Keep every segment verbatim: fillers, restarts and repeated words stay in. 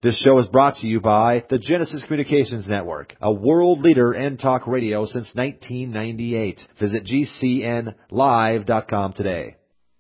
This show is brought to you by the Genesis Communications Network, a world leader in talk radio since nineteen ninety-eight. Visit G C N live dot com today.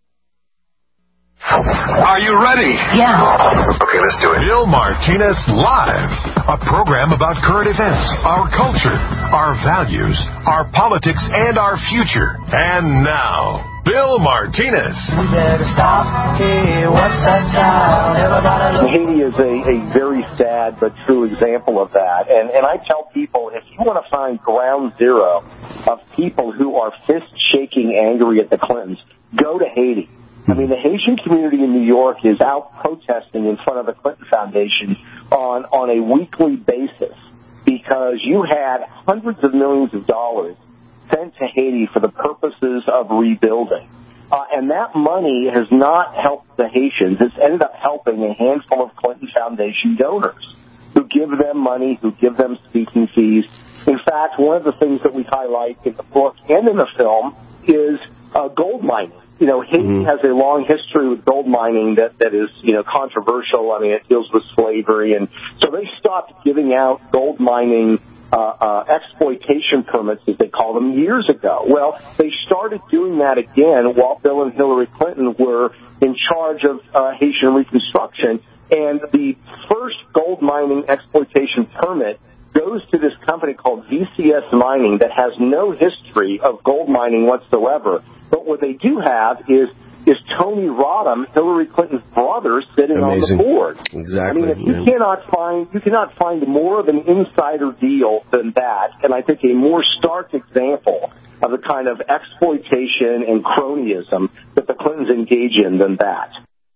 Are you ready? Yeah. Okay, let's do it. Bill Martinez Live, a program about current events, our culture, our values, our politics, and our future. And now, Bill Martinez. We better stop. Hey, what's that sound? Everybody look. Haiti is a, a very sad but true example of that. And, and I tell people, if you want to find ground zero of people who are fist-shaking angry at the Clintons, go to Haiti. I mean, the Haitian community in New York is out protesting in front of the Clinton Foundation on, on a weekly basis because you had hundreds of millions of dollars sent to Haiti for the purposes of rebuilding. Uh, and that money has not helped the Haitians. It's ended up helping a handful of Clinton Foundation donors who give them money, who give them speaking fees. In fact, one of the things that we highlight in the book and in the film is uh, gold mining. You know, Haiti mm-hmm. has a long history with gold mining that, that is, you know, controversial. I mean, it deals with slavery. And so they stopped giving out gold mining uh, uh, exploitation permits, as they call them, years ago. Well, they started doing that again while Bill and Hillary Clinton were in charge of uh, Haitian Reconstruction. And the first gold mining exploitation permit goes to this company called V C S Mining that has no history of gold mining whatsoever. But what they do have is is Tony Rodham, Hillary Clinton's brother, sitting Amazing. on the board. Exactly. I mean, if you yeah. cannot find you cannot find more of an insider deal than that, and I think a more stark example of the kind of exploitation and cronyism that the Clintons engage in than that.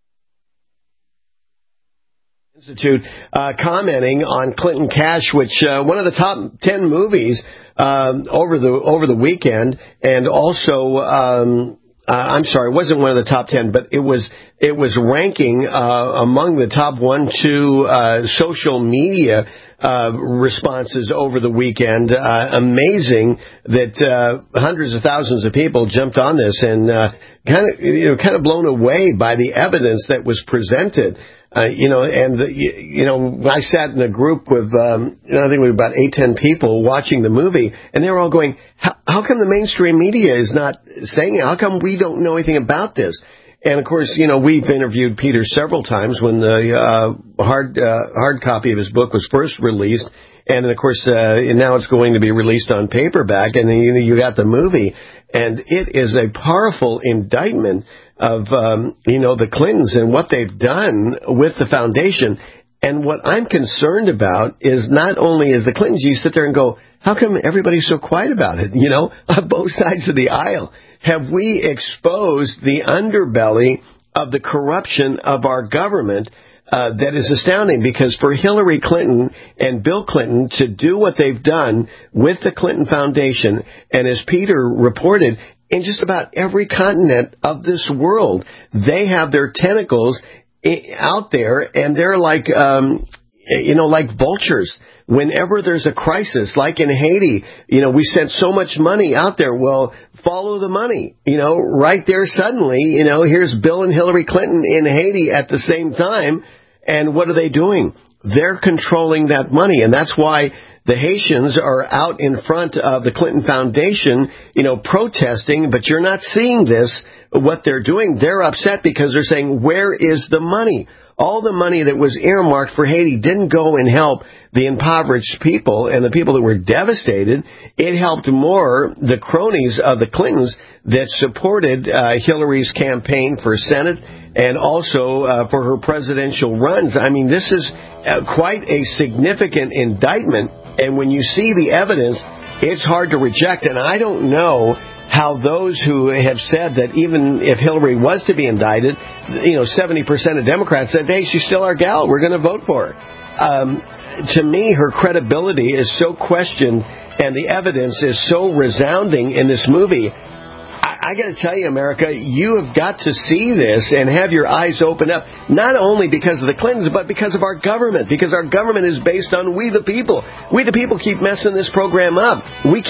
Institute uh, commenting on Clinton Cash, which uh, one of the top ten movies um, over the over the weekend, and also um, uh, I'm sorry, it wasn't one of the top ten, but it was it was ranking uh, among the top one, two uh, social media uh, responses over the weekend. Uh, amazing that uh, hundreds of thousands of people jumped on this and uh, kind of you know kind of blown away by the evidence that was presented. Uh, you know, and, the, you, you know, I sat in a group with, um, you know, I think we were about eight, ten people watching the movie, and they were all going, how, how come the mainstream media is not saying it? How come we don't know anything about this? And, of course, you know, we've interviewed Peter several times when the uh, hard uh, hard copy of his book was first released. And, of course, uh, now it's going to be released on paperback, and then you, you got the movie. And it is a powerful indictment of, um, you know, the Clintons and what they've done with the foundation. And what I'm concerned about is not only is the Clintons, you sit there and go, how come everybody's so quiet about it? You know, on both sides of the aisle. Have we exposed the underbelly of the corruption of our government? Uh, that is astounding, because for Hillary Clinton and Bill Clinton to do what they've done with the Clinton Foundation, and as Peter reported, in just about every continent of this world, they have their tentacles I- out there, and they're like, um, you know, like vultures. Whenever there's a crisis, like in Haiti, you know, we sent so much money out there. Well, follow the money, you know, right there suddenly, you know, here's Bill and Hillary Clinton in Haiti at the same time. And what are they doing? They're controlling that money. And that's why the Haitians are out in front of the Clinton Foundation, you know, protesting. But you're not seeing this, what they're doing. They're upset because they're saying, where is the money? All the money that was earmarked for Haiti didn't go and help the impoverished people and the people that were devastated. It helped more the cronies of the Clintons that supported uh, Hillary's campaign for Senate and also uh, for her presidential runs. I mean, this is uh, quite a significant indictment. And when you see the evidence, it's hard to reject. And I don't know how those who have said that even if Hillary was to be indicted, you know, seventy percent of Democrats said, hey, she's still our gal, we're going to vote for her. Um, to me, her credibility is so questioned, and the evidence is so resounding in this movie. I, I got to tell you, America, you have got to see this and have your eyes open up, not only because of the Clintons, but because of our government, because our government is based on we the people. We the people keep messing this program up. We keep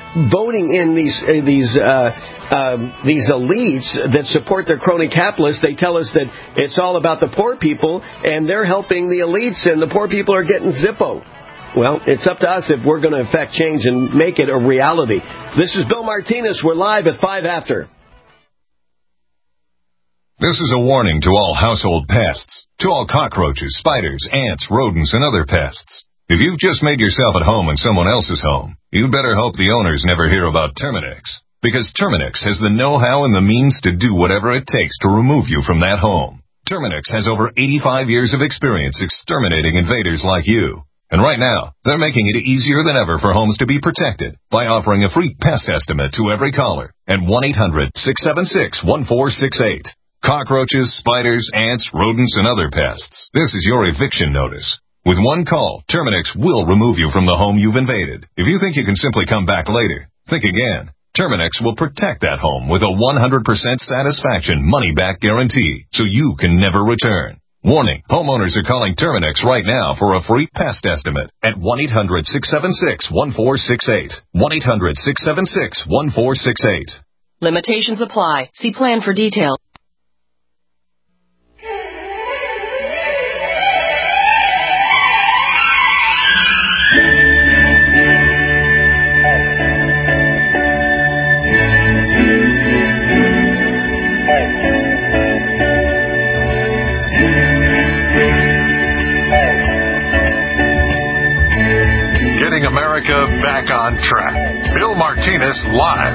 voting in these uh, these uh, um, these elites that support their crony capitalists. They tell us that it's all about the poor people, and they're helping the elites, and the poor people are getting Zippo. Well, it's up to us if we're going to affect change and make it a reality. This is Bill Martinez. We're live at five after. This is a warning to all household pests, to all cockroaches, spiders, ants, rodents, and other pests. If you've just made yourself at home in someone else's home, you'd better hope the owners never hear about Terminix. Because Terminix has the know-how and the means to do whatever it takes to remove you from that home. Terminix has over eighty-five years of experience exterminating invaders like you. And right now, they're making it easier than ever for homes to be protected by offering a free pest estimate to every caller at one eight hundred six seven six one four six eight. Cockroaches, spiders, ants, rodents, and other pests. This is your eviction notice. With one call, Terminix will remove you from the home you've invaded. If you think you can simply come back later, think again. Terminix will protect that home with a one hundred percent satisfaction money-back guarantee, so you can never return. Warning, homeowners are calling Terminix right now for a free pest estimate at one eight hundred six seven six one four six eight. one eight hundred six seven six one four six eight. Limitations apply. See plan for details. America back on track. Bill Martinez live.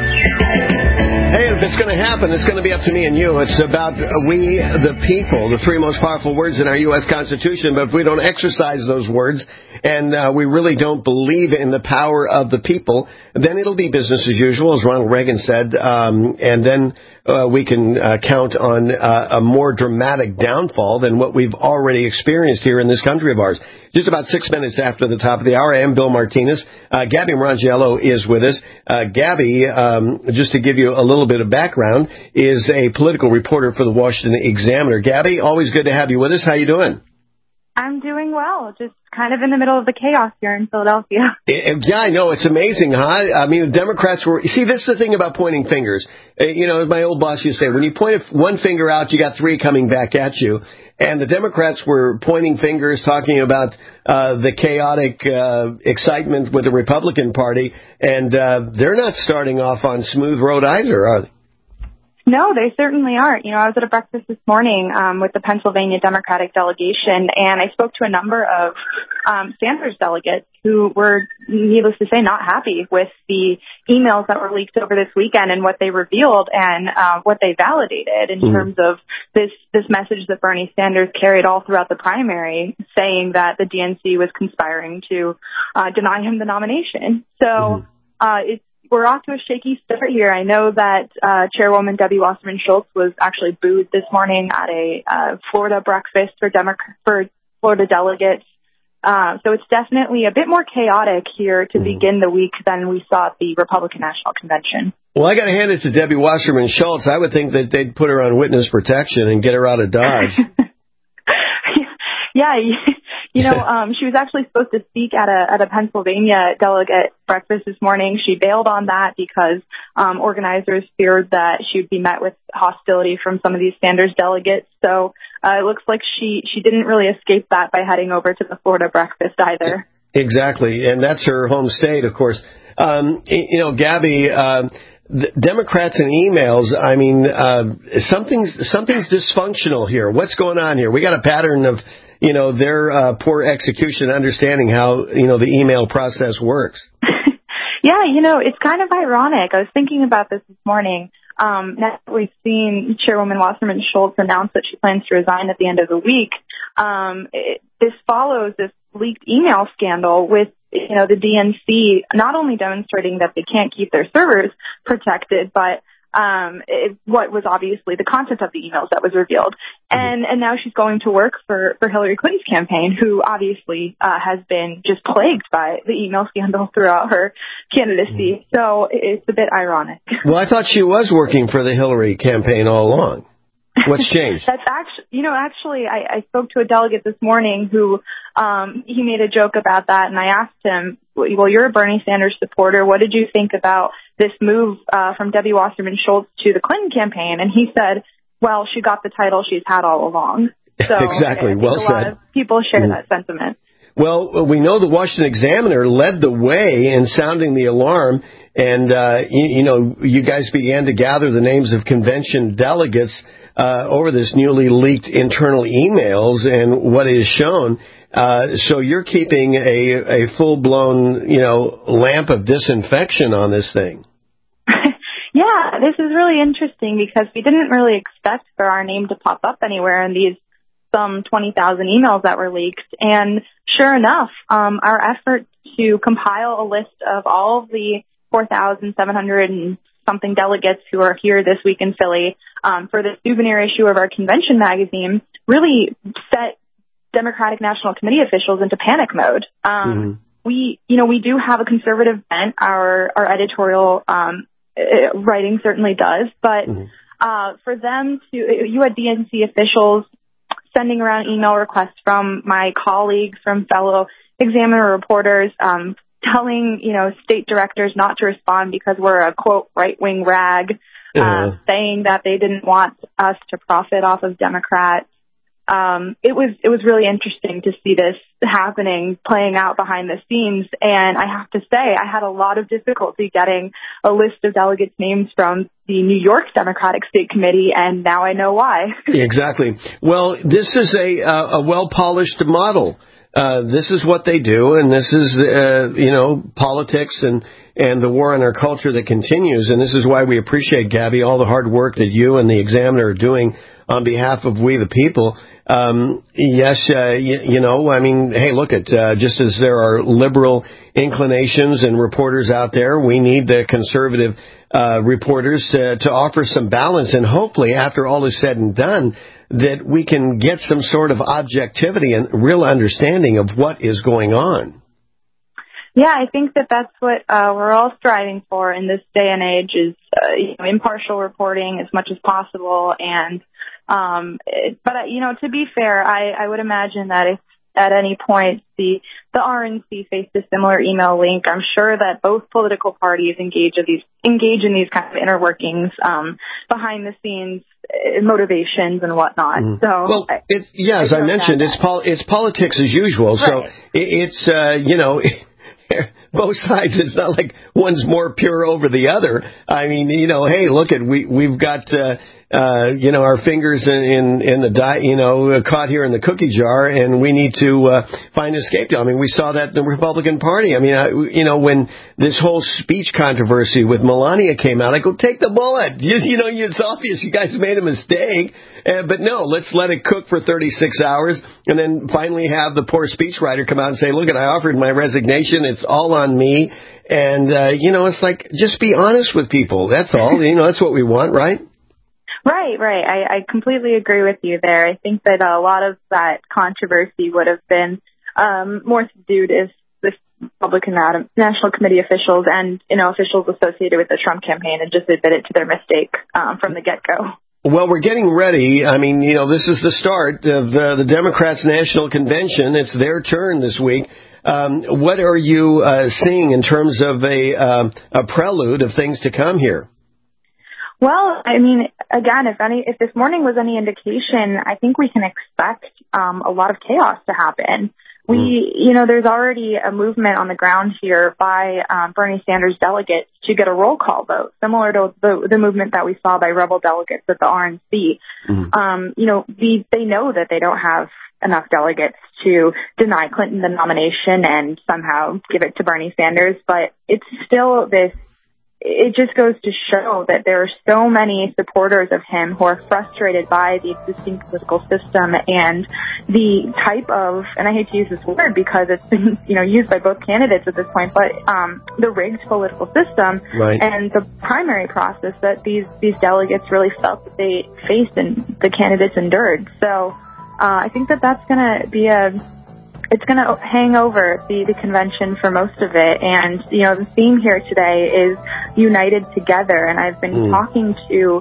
Hey, if it's going to happen, it's going to be up to me and you. It's about we, the people, the three most powerful words in our U S Constitution. But if we don't exercise those words and uh, we really don't believe in the power of the people, then it'll be business as usual, as Ronald Reagan said. Um, and then uh, we can uh, count on uh, a more dramatic downfall than what we've already experienced here in this country of ours. Just about six minutes after the top of the hour, I am Bill Martinez. Uh, Gabby Marangiello is with us. Uh, Gabby, um, just to give you a little bit of background, is a political reporter for the Washington Examiner. Gabby, always good to have you with us. How you doing? I'm doing well, just kind of in the middle of the chaos here in Philadelphia. Yeah, I know. It's amazing, huh? I mean, the Democrats were... See, this is the thing about pointing fingers. You know, as my old boss used to say, when you point one finger out, you got three coming back at you. And the Democrats were pointing fingers, talking about uh, the chaotic uh, excitement with the Republican Party. And uh, they're not starting off on smooth road either, are they? No, they certainly aren't. You know, I was at a breakfast this morning um, with the Pennsylvania Democratic delegation, and I spoke to a number of um, Sanders delegates who were, needless to say, not happy with the emails that were leaked over this weekend and what they revealed and uh, what they validated in mm-hmm. terms of this, this message that Bernie Sanders carried all throughout the primary, saying that the D N C was conspiring to uh, deny him the nomination. So mm-hmm. uh, it's We're off to a shaky start here. I know that uh, Chairwoman Debbie Wasserman Schultz was actually booed this morning at a uh, Florida breakfast for, Demo- for Florida delegates. Uh, so it's definitely a bit more chaotic here to mm-hmm. begin the week than we saw at the Republican National Convention. Well, I got to hand it to Debbie Wasserman Schultz. I would think that they'd put her on witness protection and get her out of Dodge. yeah. You know, um, she was actually supposed to speak at a at a Pennsylvania delegate breakfast this morning. She bailed on that because um, organizers feared that she would be met with hostility from some of these Sanders delegates. So uh, it looks like she, she didn't really escape that by heading over to the Florida breakfast either. Exactly, and that's her home state, of course. Um, you know, Gabby, uh, the Democrats and emails, I mean, uh, something's, something's dysfunctional here. What's going on here? We got a pattern of... you know, their uh, poor execution, understanding how, you know, the email process works. Yeah, you know, it's kind of ironic. I was thinking about this this morning. Um, now that we've seen Chairwoman Wasserman Schultz announce that she plans to resign at the end of the week, um, it, this follows this leaked email scandal with, you know, the D N C not only demonstrating that they can't keep their servers protected, but Um, it, what was obviously the content of the emails that was revealed. And and now she's going to work for, for Hillary Clinton's campaign, who obviously uh, has been just plagued by the email scandal throughout her candidacy. So it's a bit ironic. Well, I thought she was working for the Hillary campaign all along. What's changed? That's actually, you know, actually, I, I spoke to a delegate this morning who um, he made a joke about that, and I asked him, well, you're a Bernie Sanders supporter. What did you think about this move uh, from Debbie Wasserman Schultz to the Clinton campaign? And he said, well, she got the title she's had all along. So exactly. I think well a said. lot of people share mm. that sentiment. Well, we know the Washington Examiner led the way in sounding the alarm, and, uh, you, you know, you guys began to gather the names of convention delegates uh, over this newly leaked internal emails and what is shown. Uh, so you're keeping a, a full-blown, you know, lamp of disinfection on this thing. Yeah, this is really interesting because we didn't really expect for our name to pop up anywhere in these some twenty thousand emails that were leaked. And sure enough, um, our effort to compile a list of all of the four thousand seven hundred and something delegates who are here this week in Philly um, for the souvenir issue of our convention magazine really set Democratic National Committee officials into panic mode. Um, mm-hmm. We, you know, we do have a conservative bent. Our, our editorial um, writing certainly does. But mm-hmm. uh, for them to, you had D N C officials sending around email requests from my colleagues, from fellow Examiner reporters, um, telling, you know, state directors not to respond because we're a, quote, right-wing rag, uh, uh, saying that they didn't want us to profit off of Democrats. Um, it was it was really interesting to see this happening, playing out behind the scenes. And I have to say, I had a lot of difficulty getting a list of delegates' names from the New York Democratic State Committee, and now I know why. Exactly. Well, this is a, a well-polished model. Uh, this is what they do, and this is, uh, you know, politics and, and the war on our culture that continues. And this is why we appreciate, Gabby, all the hard work that you and the Examiner are doing on behalf of we the people. Um, yes, uh, you, you know, I mean, hey, look at, uh, just as there are liberal inclinations and reporters out there, we need the conservative, uh, reporters to, to offer some balance. And hopefully, after all is said and done, that we can get some sort of objectivity and real understanding of what is going on. Yeah, I think that that's what uh, we're all striving for in this day and age is uh, you know, impartial reporting as much as possible. And um, it, but uh, you know, to be fair, I, I would imagine that if at any point the the R N C faced a similar email link, I'm sure that both political parties engage of these engage in these kind of inner workings um, behind the scenes uh, motivations and whatnot. Mm. So, well, I, it, yeah, as I, I mentioned, it's pol- it's politics as usual. Right. So it, it's uh, you know. Both sides. It's not like one's more pure over the other. I mean, you know, hey, look at we we've got uh, uh, you know our fingers in in, in the di- you know caught here in the cookie jar, and we need to uh, find a scapegoat. I mean, we saw that in the Republican Party. I mean, I, you know, when this whole speech controversy with Melania came out, I go, take the bullet. You, you know, it's obvious you guys made a mistake. Uh, but no, let's let it cook for thirty-six hours and then finally have the poor speechwriter come out and say, look, I offered my resignation. It's all on me. And, uh, you know, it's like, just be honest with people. That's all. You know, that's what we want, right? Right, right. I, I completely agree with you there. I think that a lot of that controversy would have been um, more subdued if the Republican National Committee officials and, you know, officials associated with the Trump campaign had just admitted to their mistake um, from the get-go. Well, we're getting ready. I mean, you know, this is the start of uh, the Democrats' National Convention. It's their turn this week. Um, what are you uh, seeing in terms of a, uh, a prelude of things to come here? Well, I mean, again, if any, if this morning was any indication, I think we can expect um, a lot of chaos to happen. We, you know, there's already a movement on the ground here by um, Bernie Sanders delegates to get a roll call vote, similar to the, the movement that we saw by rebel delegates at the R N C. Mm-hmm. Um, you know, the, they know that they don't have enough delegates to deny Clinton the nomination and somehow give it to Bernie Sanders, but it's still this, it just goes to show that there are so many supporters of him who are frustrated by the existing political system and the type of, and I hate to use this word because it's been, you know, used by both candidates at this point, but um, the rigged political system right. and the primary process that these, these delegates really felt that they faced and the candidates endured. So uh, I think that that's going to be a, it's going to hang over the, the convention for most of it. And, you know, the theme here today is united together. And I've been mm. talking to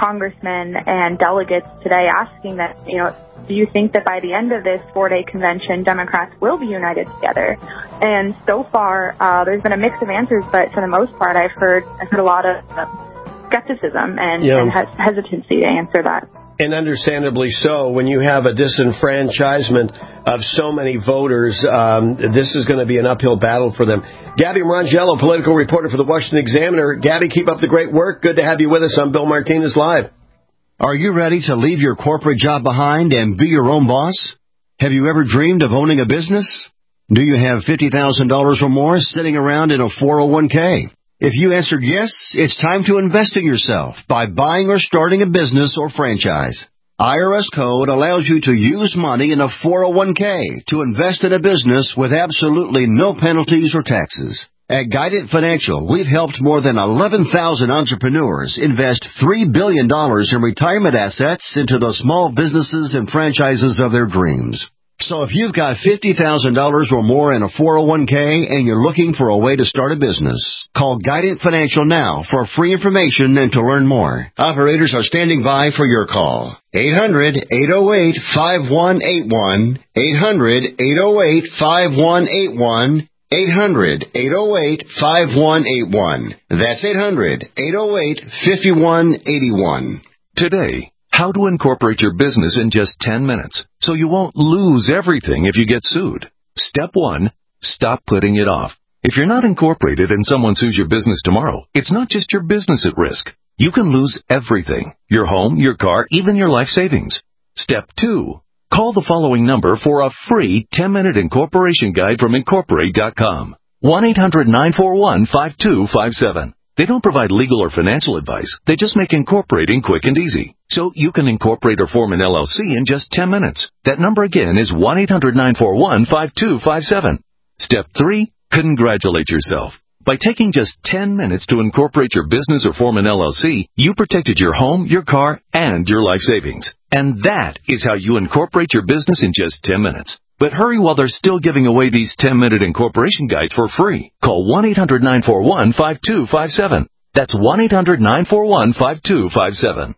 congressmen and delegates today asking that, you know, do you think that by the end of this four-day convention, Democrats will be united together? And so far, uh, there's been a mix of answers, but for the most part, I've heard I've heard a lot of uh, skepticism and, yeah. and hes- hesitancy to answer that. And understandably so, when you have a disenfranchisement of so many voters, um, this is going to be an uphill battle for them. Gabby Mongello, political reporter for the Washington Examiner. Gabby, keep up the great work. Good to have you with us on Bill Martinez Live. Are you ready to leave your corporate job behind and be your own boss? Have you ever dreamed of owning a business? Do you have fifty thousand dollars or more sitting around in a four oh one k? If you answered yes, it's time to invest in yourself by buying or starting a business or franchise. I R S Code allows you to use money in a four oh one k to invest in a business with absolutely no penalties or taxes. At Guidant Financial, we've helped more than eleven thousand entrepreneurs invest three billion dollars in retirement assets into the small businesses and franchises of their dreams. So if you've got fifty thousand dollars or more in a four oh one k and you're looking for a way to start a business, call Guidant Financial now for free information and to learn more. Operators are standing by for your call. eight hundred, eight oh eight, five one eight one. eight hundred, eight oh eight, five one eight one. eight hundred, eight oh eight, five one eight one. That's eight hundred, eight oh eight, five one eight one. Today, how to incorporate your business in just ten minutes so you won't lose everything if you get sued. Step one, stop putting it off. If you're not incorporated and someone sues your business tomorrow, it's not just your business at risk. You can lose everything, your home, your car, even your life savings. Step two, call the following number for a free ten-minute incorporation guide from Incorporate dot com. one eight hundred nine four one five two five seven. They don't provide legal or financial advice. They just make incorporating quick and easy. So you can incorporate or form an L L C in just ten minutes. That number again is one eight hundred nine four one five two five seven. Step three, congratulate yourself. By taking just ten minutes to incorporate your business or form an L L C, you protected your home, your car, and your life savings. And that is how you incorporate your business in just ten minutes. But hurry while they're still giving away these ten-minute incorporation guides for free. Call one eight hundred nine four one five two five seven. That's one eight hundred nine four one five two five seven.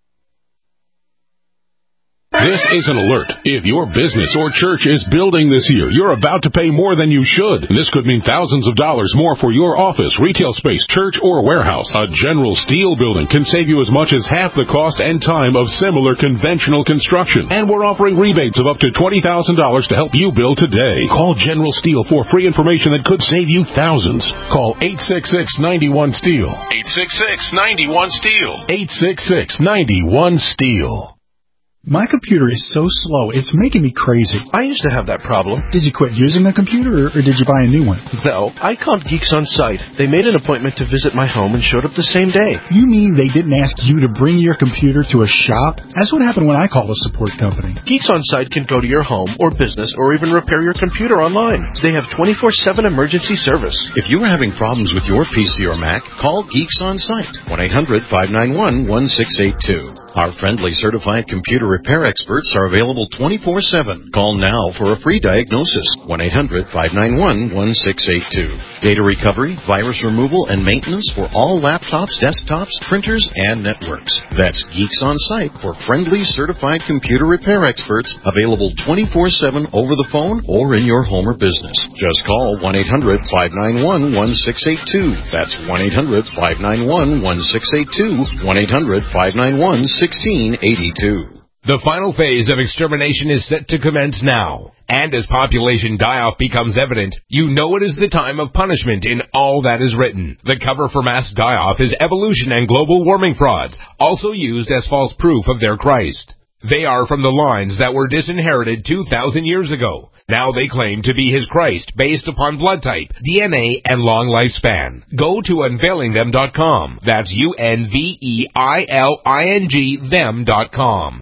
This is an alert. If your business or church is building this year, you're about to pay more than you should. And this could mean thousands of dollars more for your office, retail space, church, or warehouse. A General Steel building can save you as much as half the cost and time of similar conventional construction. And we're offering rebates of up to twenty thousand dollars to help you build today. Call General Steel for free information that could save you thousands. Call eight six six, nine one, STEEL. eight six six, nine one, STEEL. eight six six, nine one, STEEL. My computer is so slow, it's making me crazy. I used to have that problem. Did you quit using the computer, or, or did you buy a new one? No, I called Geeks On Site. They made an appointment to visit my home and showed up the same day. You mean they didn't ask you to bring your computer to a shop? That's what happened when I called a support company. Geeks On Site can go to your home or business or even repair your computer online. They have twenty-four seven emergency service. If you are having problems with your P C or Mac, call Geeks On Site. one eight hundred, five nine one, one six eight two. Our friendly certified computer repair experts are available twenty-four seven. Call now for a free diagnosis. one eight hundred, five nine one, one six eight two. Data recovery, virus removal, and maintenance for all laptops, desktops, printers, and networks. That's Geeks On Site for friendly certified computer repair experts, available twenty-four seven over the phone or in your home or business. Just call one eight hundred, five nine one, one six eight two. That's one eight hundred, five nine one, one six eight two. one eight hundred, five nine one, one six eight two. The final phase of extermination is set to commence now. And as population die-off becomes evident, you know it is the time of punishment in all that is written. The cover for mass die-off is evolution and global warming frauds, also used as false proof of their Christ. They are from the lines that were disinherited two thousand years ago. Now they claim to be his Christ based upon blood type, D N A, and long lifespan. Go to unveiling them dot com. That's U N V E I L I N G them dot com.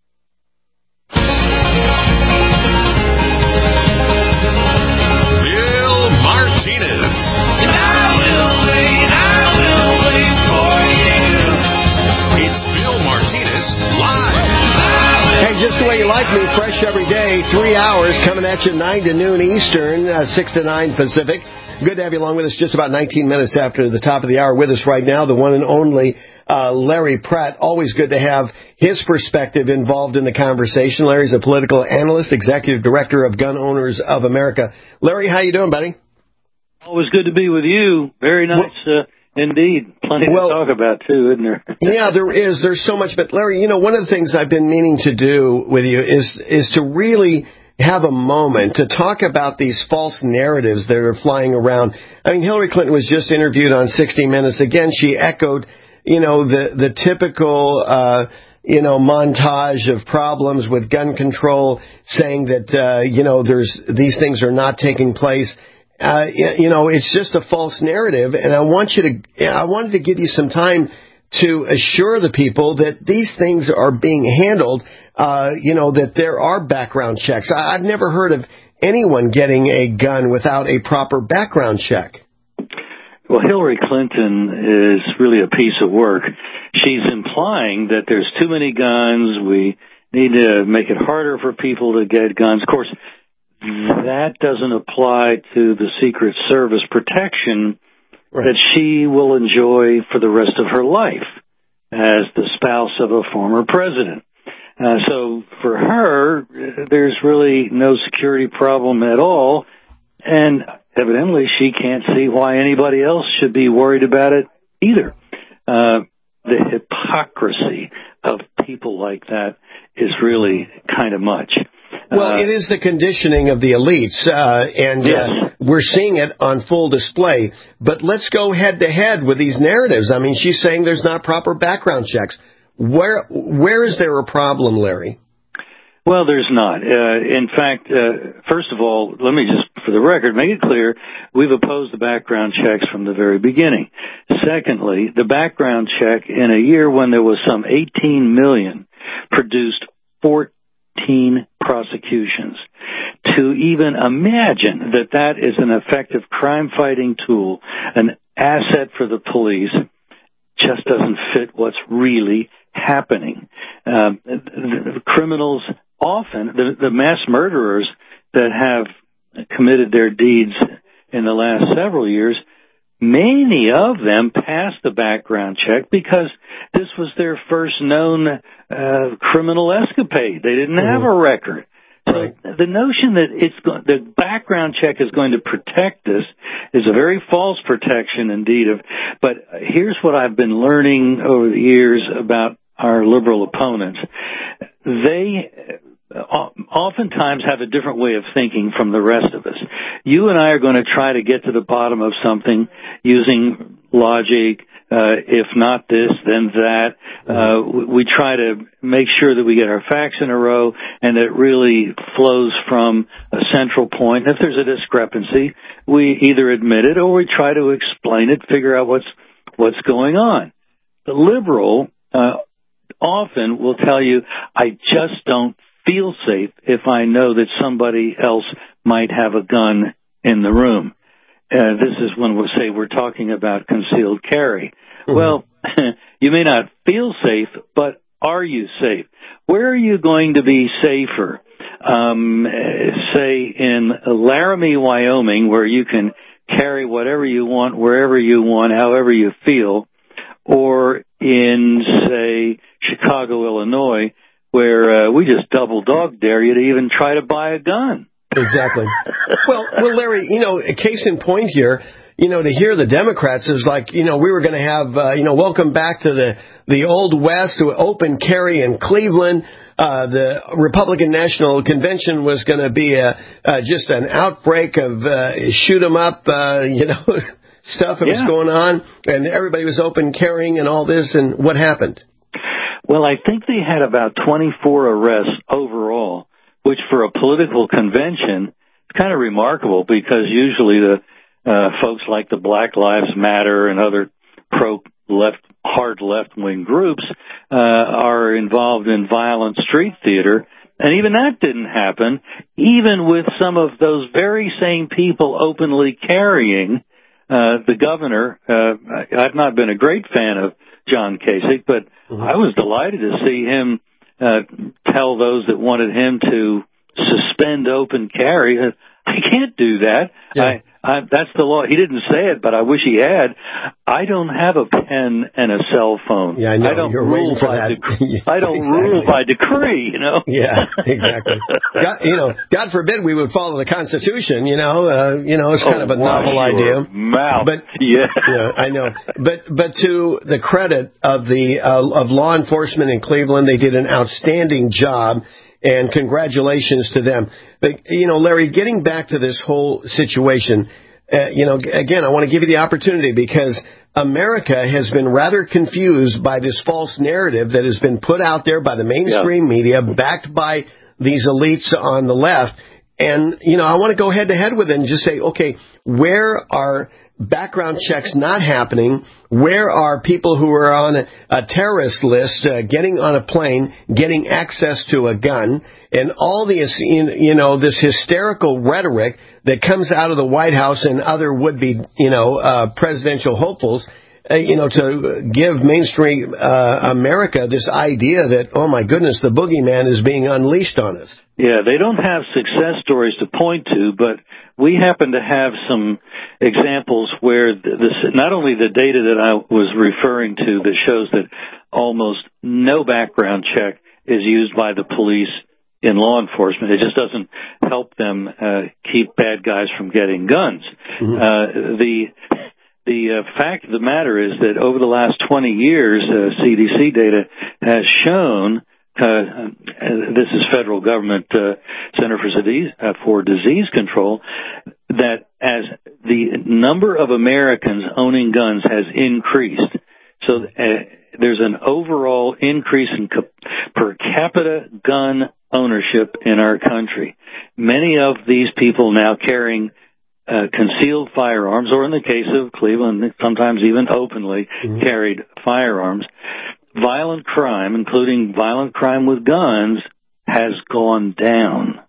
Bill Martinez. And I will wait, I will wait for you. It's Bill Martinez live. Hey, just the way you like me, fresh every day, three hours coming at you nine to noon Eastern, uh, six to nine Pacific. Good to have you along with us. Just about nineteen minutes after the top of the hour. With us right now, the one and only uh, Larry Pratt. Always good to have his perspective involved in the conversation. Larry's a political analyst, executive director of Gun Owners of America. Larry, how you doing, buddy? Always good to be with you. Very nice, uh, indeed. Plenty well, to talk about, too, isn't there? Yeah, there is. There's so much. But, Larry, you know, one of the things I've been meaning to do with you is is to really have a moment to talk about these false narratives that are flying around. I mean, Hillary Clinton was just interviewed on sixty minutes. Again, she echoed, you know, the, the typical, uh, you know, montage of problems with gun control, saying that, uh, you know, there's these things are not taking place. Uh, you know, it's just a false narrative. And I want you to, I wanted to give you some time to assure the people that these things are being handled, uh, you know, that there are background checks. I, I've never heard of anyone getting a gun without a proper background check. Well, Hillary Clinton is really a piece of work. She's implying that there's too many guns. We need to make it harder for people to get guns. Of course, that doesn't apply to the Secret Service protection right. that she will enjoy for the rest of her life as the spouse of a former president. Uh, so for her, there's really no security problem at all, and evidently she can't see why anybody else should be worried about it either. Uh, the hypocrisy of people like that is really kind of much. Well, it is the conditioning of the elites, uh, and yes. uh, we're seeing it on full display. But let's go head-to-head with these narratives. I mean, she's saying there's not proper background checks. Where Where is there a problem, Larry? Well, there's not. Uh, in fact, uh, first of all, let me just, for the record, make it clear, we've opposed the background checks from the very beginning. Secondly, the background check in a year when there was some eighteen million produced fourteen prosecutions. To even imagine that that is an effective crime-fighting tool, an asset for the police, just doesn't fit what's really happening. Um, the, the criminals often, the, the mass murderers that have committed their deeds in the last several years, many of them passed the background check because this was their first known uh, criminal escapade. They didn't have a record. So right. the notion that it's go- the background check is going to protect this is a very false protection indeed. Of, but here's what I've been learning over the years about our liberal opponents. They oftentimes have a different way of thinking from the rest of us. You and I are going to try to get to the bottom of something using logic. Uh, if not this, then that. Uh, we, we try to make sure that we get our facts in a row and it really flows from a central point. If there's a discrepancy, we either admit it or we try to explain it, figure out what's what's going on. The liberal uh, often will tell you, I just don't feel safe if I know that somebody else might have a gun in the room. Uh, this is when we'll say we're talking about concealed carry. Mm-hmm. Well, you may not feel safe, but are you safe? Where are you going to be safer? Um, say in Laramie, Wyoming, where you can carry whatever you want, wherever you want, however you feel, or in, say, Chicago, Illinois, where uh, we just double dog dare you to even try to buy a gun. Exactly. well, well, Larry, you know, a case in point here, you know, to hear the Democrats is like, you know, we were going to have, uh, you know, welcome back to the, the Old West, to open carry in Cleveland. Uh, the Republican National Convention was going to be a, uh, just an outbreak of uh, shoot 'em up, uh, you know, stuff that yeah. was going on, and everybody was open carrying and all this, and what happened? Well, I think they had about twenty-four arrests overall, which for a political convention is kind of remarkable because usually the uh, folks like the Black Lives Matter and other pro-left, hard left-wing groups uh, are involved in violent street theater. And even that didn't happen, even with some of those very same people openly carrying. Uh, the governor, uh, I've not been a great fan of John Kasich, but mm-hmm. I was delighted to see him uh, tell those that wanted him to suspend open carry. I can't do that. Yeah. I, I, that's the law. He didn't say it, but I wish he had. I don't have a pen and a cell phone. Yeah, I know. I don't You're rule waiting for by that. decree. I don't Exactly. rule by decree, you know? Yeah, exactly. God, you know, God forbid we would follow the Constitution, you know. Uh, you know, it's kind oh, of a novel your idea. Mouth. But, yeah. yeah, I know. But but to the credit of the uh, of law enforcement in Cleveland, they did an outstanding job. And congratulations to them. But, you know, Larry, getting back to this whole situation, uh, you know, again, I want to give you the opportunity because America has been rather confused by this false narrative that has been put out there by the mainstream yeah. media, backed by these elites on the left. And, you know, I want to go head to head with it and just say, okay, where are background checks not happening? Where are people who are on a, a terrorist list uh, getting on a plane, getting access to a gun, and all this, you know, this hysterical rhetoric that comes out of the White House and other would-be, you know, uh, presidential hopefuls, uh, you know, to give mainstream uh, America this idea that, oh my goodness, the boogeyman is being unleashed on us. Yeah, they don't have success stories to point to, but we happen to have some examples where this, not only the data that I was referring to that shows that almost no background check is used by the police in law enforcement. It just doesn't help them uh, keep bad guys from getting guns. Mm-hmm. Uh, the the uh, fact of the matter is that over the last twenty years, uh, C D C data has shown Uh, this is federal government uh, Center for Disease, uh, for Disease Control, that as the number of Americans owning guns has increased, so uh, there's an overall increase in co- per capita gun ownership in our country. Many of these people now carrying uh, concealed firearms, or in the case of Cleveland, sometimes even openly mm-hmm. carried firearms. Violent crime, including violent crime with guns, has gone down.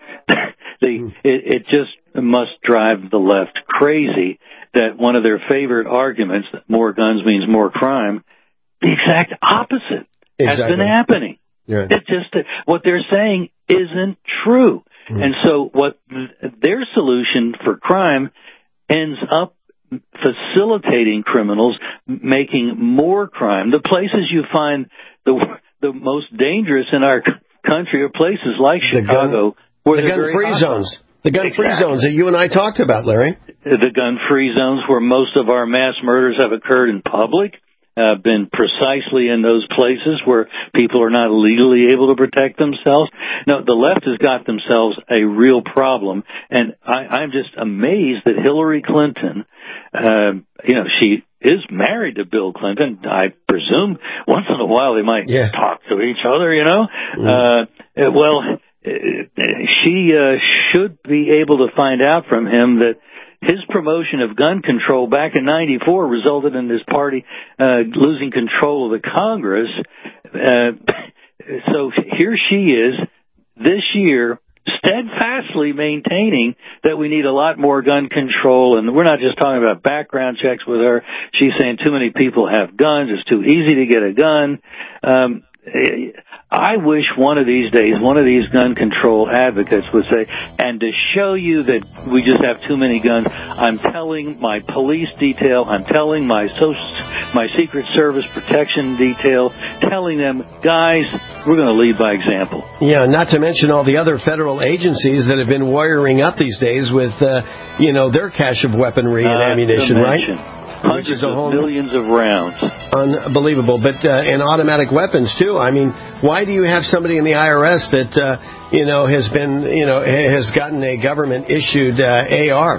the, it, it just must drive the left crazy that one of their favorite arguments, that more guns means more crime, the exact opposite exactly. has been happening. Yeah. It's just that what they're saying isn't true. Mm. And so what th- their solution for crime ends up facilitating criminals making more crime. The places you find the the most dangerous in our country are places like Chicago, gun, where the gun-free zones, the gun-free exactly. zones that you and I talked about, Larry. The gun-free zones where most of our mass murders have occurred in public. Uh, been precisely in those places where people are not legally able to protect themselves. No, the left has got themselves a real problem, and I, I'm just amazed that Hillary Clinton, uh, you know, she is married to Bill Clinton. I presume once in a while they might yeah. talk to each other, you know. Mm. Uh, well, she uh, should be able to find out from him that his promotion of gun control back in ninety-four resulted in his party uh, losing control of the Congress. Uh, so here she is this year steadfastly maintaining that we need a lot more gun control. And we're not just talking about background checks with her. She's saying too many people have guns. It's too easy to get a gun. Um, I wish one of these days, one of these gun control advocates would say, and to show you that we just have too many guns, I'm telling my police detail, I'm telling my social, my Secret Service protection detail, telling them, guys, we're going to lead by example. Yeah, not to mention all the other federal agencies that have been wiring up these days with, uh, you know, their cache of weaponry and not ammunition, right? Hundreds of whole millions of rounds. Unbelievable. But, uh, and automatic weapons, too. I mean, why do you have somebody in the I R S that, uh, you know, has been, you know, has gotten a government-issued uh, A R?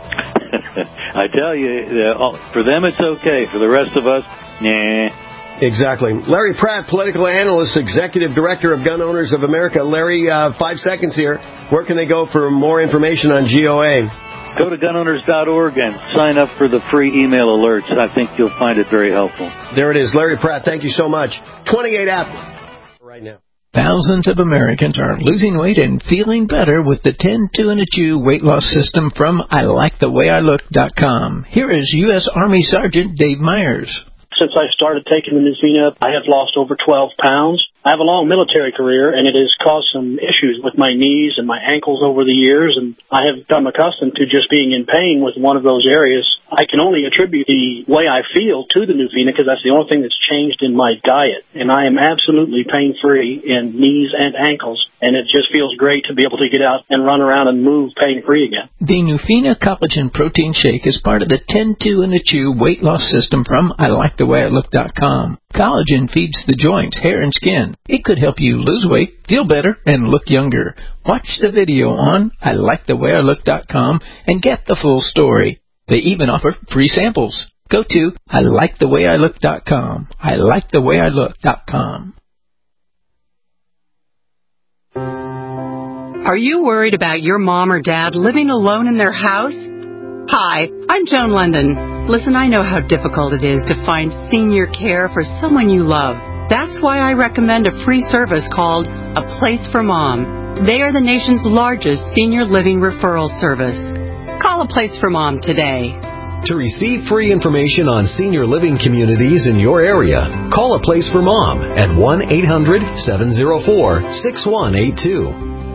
I tell you, uh, for them it's okay. For the rest of us, nah. Exactly. Larry Pratt, political analyst, executive director of Gun Owners of America. Larry, uh, five seconds here. Where can they go for more information on G O A? Go to gun owners dot org and sign up for the free email alerts. I think you'll find it very helpful. There it is. Larry Pratt, thank you so much. twenty-eight app right now. Thousands of Americans are losing weight and feeling better with the ten two and a chew weight loss system from I like the way I look dot com. Here is U S Army Sergeant Dave Myers. Since I started taking the Nuvina, I have lost over twelve pounds. I have a long military career, and it has caused some issues with my knees and my ankles over the years, and I have become accustomed to just being in pain with one of those areas. I can only attribute the way I feel to the Nuvina because that's the only thing that's changed in my diet, and I am absolutely pain-free in knees and ankles, and it just feels great to be able to get out and run around and move pain-free again. The Nuvina Collagen Protein Shake is part of the ten two in a Chew weight loss system from I like the way I look dot com. Collagen feeds the joints, hair, and skin. It could help you lose weight, feel better, and look younger. Watch the video on I like the way I look dot com and get the full story. They even offer free samples. Go to I like the way I look dot com. I like the way I look dot com. Are you worried about your mom or dad living alone in their house? Hi, I'm Joan London. Listen, I know how difficult it is to find senior care for someone you love. That's why I recommend a free service called A Place for Mom. They are the nation's largest senior living referral service. Call A Place for Mom today. To receive free information on senior living communities in your area, call A Place for Mom at one eight hundred seven oh four six one eight two.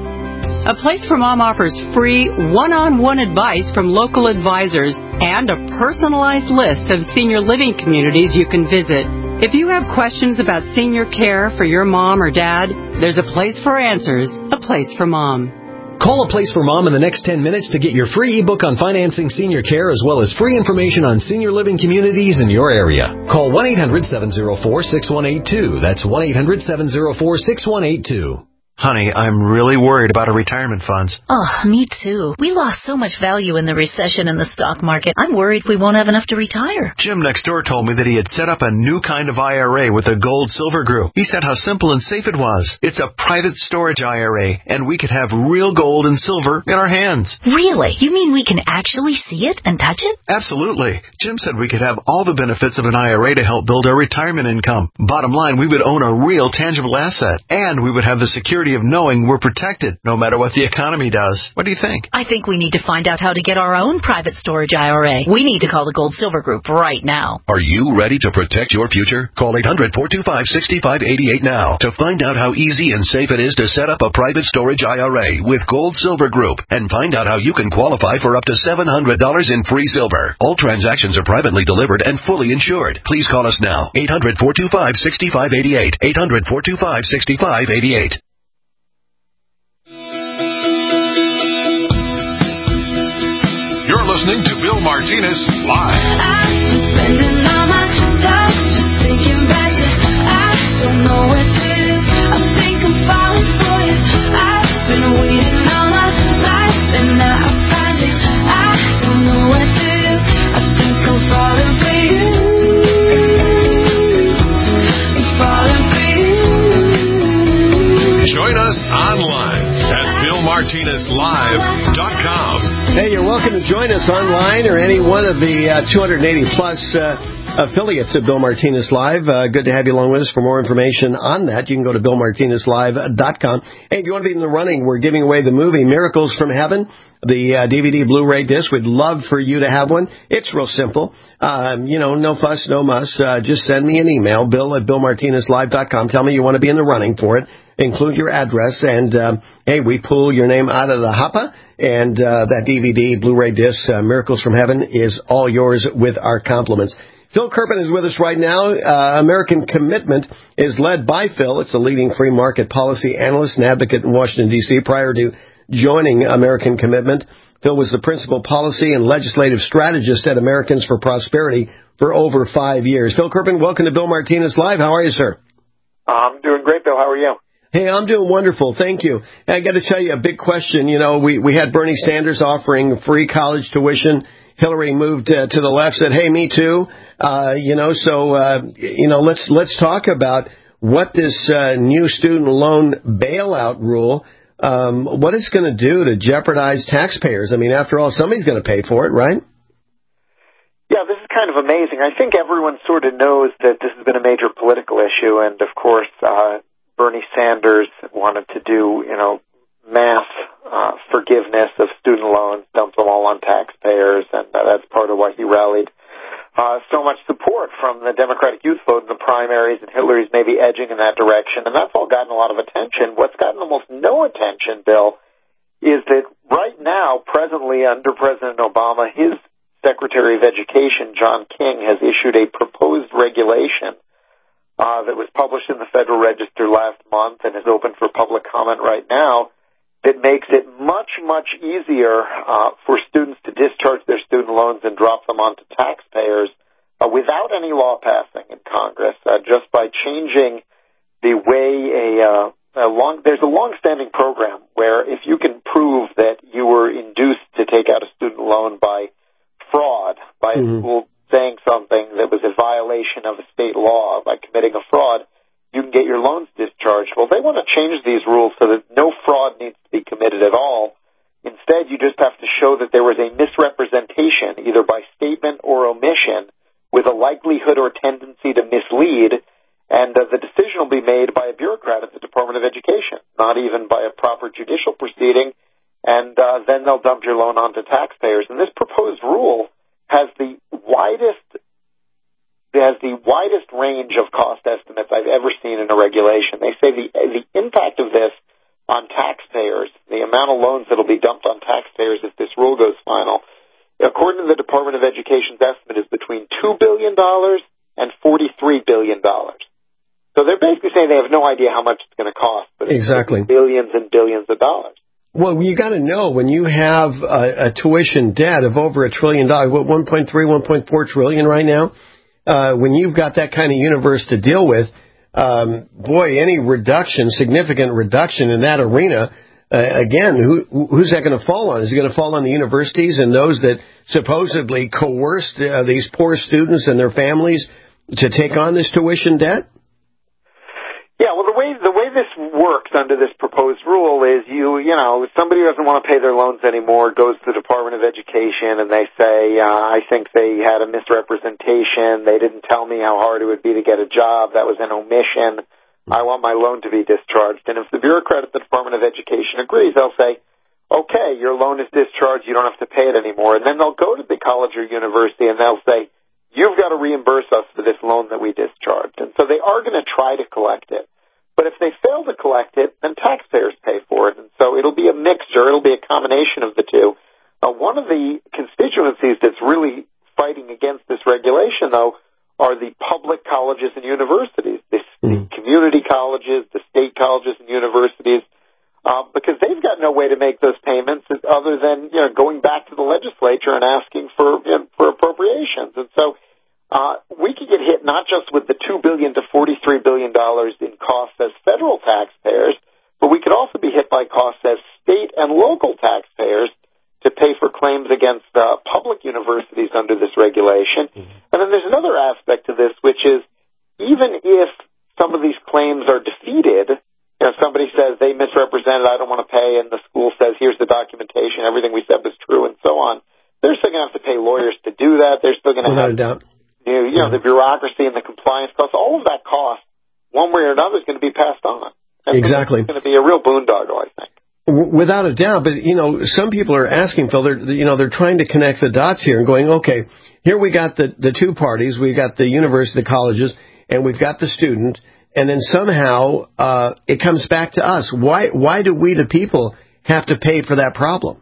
A Place for Mom offers free one-on-one advice from local advisors and a personalized list of senior living communities you can visit. If you have questions about senior care for your mom or dad, there's a place for answers, A Place for Mom. Call A Place for Mom in the next ten minutes to get your free ebook on financing senior care as well as free information on senior living communities in your area. Call one eight hundred seven oh four six one eight two. That's one eight hundred seven oh four six one eight two. Honey, I'm really worried about our retirement funds. Oh, me too. We lost so much value in the recession in the stock market. I'm worried we won't have enough to retire. Jim next door told me that he had set up a new kind of I R A with a gold silver group. He said how simple and safe it was. It's a private storage I R A, and we could have real gold and silver in our hands. Really? You mean we can actually see it and touch it? Absolutely. Jim said we could have all the benefits of an I R A to help build our retirement income. Bottom line, we would own a real tangible asset, and we would have the security of knowing we're protected no matter what the economy does. What do you think? I think we need to find out how to get our own private storage I R A. We need to call the Gold Silver Group right now. Are you ready to protect your future? Call eight hundred four two five six five eight eight now to find out how easy and safe it is to set up a private storage I R A with Gold Silver Group and find out how you can qualify for up to seven hundred dollars in free silver. All transactions are privately delivered and fully insured. Please call us now. eight hundred four two five six five eight eight. eight hundred four two five six five eight eight. You're listening to Bill Martinez Live. I've been spending all my time just thinking about you. I don't know where to. I think I'm falling for you. I've been waiting all my life and now I find it. I don't know what to do. I think I'm falling for you. I'm falling for you. Join us online at Bill Martinez Live dot com. Hey, you're welcome to join us online or any one of the uh, two hundred eighty plus uh, affiliates of Bill Martinez Live. Uh, good to have you along with us. For more information on that, you can go to Bill Martinez Live dot com. Hey, if you want to be in the running, we're giving away the movie Miracles from Heaven, the uh, D V D Blu-ray disc. We'd love for you to have one. It's real simple. Um, you know, no fuss, no muss. Uh, just send me an email, Bill at Bill Martinez Live dot com. Tell me you want to be in the running for it. Include your address, and, um, hey, we pull your name out of the hopper, and uh, that D V D, Blu-ray disc, uh, Miracles from Heaven, is all yours with our compliments. Phil Kerpen is with us right now. Uh, American Commitment is led by Phil. It's a leading free market policy analyst and advocate in Washington, D C Prior to joining American Commitment, Phil was the principal policy and legislative strategist at Americans for Prosperity for over five years. Phil Kerpen, welcome to Bill Martinez Live. How are you, sir? I'm doing great, Bill. How are you? Hey, I'm doing wonderful. Thank you. I got to tell you a big question. You know, we, we had Bernie Sanders offering free college tuition. Hillary moved uh, to the left, said, hey, me too. Uh, you know, so, uh, you know, let's let's talk about what this uh, new student loan bailout rule, um, what it's going to do to jeopardize taxpayers. I mean, after all, somebody's going to pay for it, right? Yeah, this is kind of amazing. I think everyone sort of knows that this has been a major political issue, and, of course, uh Bernie Sanders wanted to do, you know, mass uh, forgiveness of student loans, dump them all on taxpayers, and uh, that's part of why he rallied uh, so much support from the Democratic youth vote in the primaries, and Hillary's maybe edging in that direction, and that's all gotten a lot of attention. What's gotten almost no attention, Bill, is that right now, presently under President Obama, his Secretary of Education, John King, has issued a proposed regulation uh, that was published in the Federal Register last month and is open for public comment right now, that makes it much, much easier uh, for students to discharge their student loans and drop them onto taxpayers uh, without any law passing in Congress, uh, just by changing the way a, uh, a long, there's a long-standing program where if you can prove that you were induced to take out a student loan by fraud, by mm-hmm. a school saying something that was a violation of a state law, by committing a fraud, you can get your loans discharged. Well, they want to change these rules so that no fraud needs to be committed at all. Instead, you just have to show that there was a misrepresentation, either by statement or omission, with a likelihood or tendency to mislead, and uh, the decision will be made by a bureaucrat at the Department of Education, not even by a proper judicial proceeding, and uh, then they'll dump your loan onto taxpayers. And this proposed rule has the widest has the widest range of cost estimates I've ever seen in a regulation. They say the the impact of this on taxpayers, the amount of loans that will be dumped on taxpayers if this rule goes final, according to the Department of Education's estimate, is between two billion dollars and forty-three billion dollars. So they're basically saying they have no idea how much it's going to cost, but it's exactly billions and billions of dollars. Well, you got to know when you have a, a tuition debt of over a trillion dollars, what, one point three, one point four trillion right now, uh, when you've got that kind of universe to deal with, um, boy, any reduction, significant reduction in that arena, uh, again, who, who's that going to fall on? Is it going to fall on the universities and those that supposedly coerced uh, these poor students and their families to take on this tuition debt? Yeah, well, the way the way this works under this proposed rule is you, you know, if somebody doesn't want to pay their loans anymore, goes to the Department of Education and they say, uh, I think they had a misrepresentation, they didn't tell me how hard it would be to get a job, that was an omission, I want my loan to be discharged. And if the bureaucrat at the Department of Education agrees, they'll say, okay, your loan is discharged, you don't have to pay it anymore. And then they'll go to the college or university and they'll say, you've got to reimburse us for this loan that we discharged. And so they are going to try to collect it. But if they fail to collect it, then taxpayers pay for it. And so it'll be a mixture. It'll be a combination of the two. Uh, one of the constituencies that's really fighting against this regulation, though, are the public colleges and universities, the, the community colleges, the state colleges and universities, uh, because they've got no way to make those payments other than, you know, going back to the legislature and asking for, you know, for appropriations. And so Uh, we could get hit not just with the two billion dollars to forty-three billion dollars in costs as federal taxpayers, but we could also be hit by costs as state and local taxpayers to pay for claims against uh, public universities under this regulation. Mm-hmm. And then there's another aspect to this, which is even if some of these claims are defeated, you know, somebody says they misrepresented, I don't want to pay, and the school says, here's the documentation, everything we said was true, and so on, they're still going to have to pay lawyers to do that. They're still going to have... Without a doubt. You, you know, the bureaucracy and the compliance costs, all of that cost, one way or another, is going to be passed on. And exactly. It's going to be a real boondoggle, I think. Without a doubt, but, you know, some people are asking, Phil, they're, you know, they're trying to connect the dots here and going, okay, here we got the, the two parties, we've got the university, the colleges, and we've got the student, and then somehow uh, it comes back to us. Why, why do we, the people, have to pay for that problem?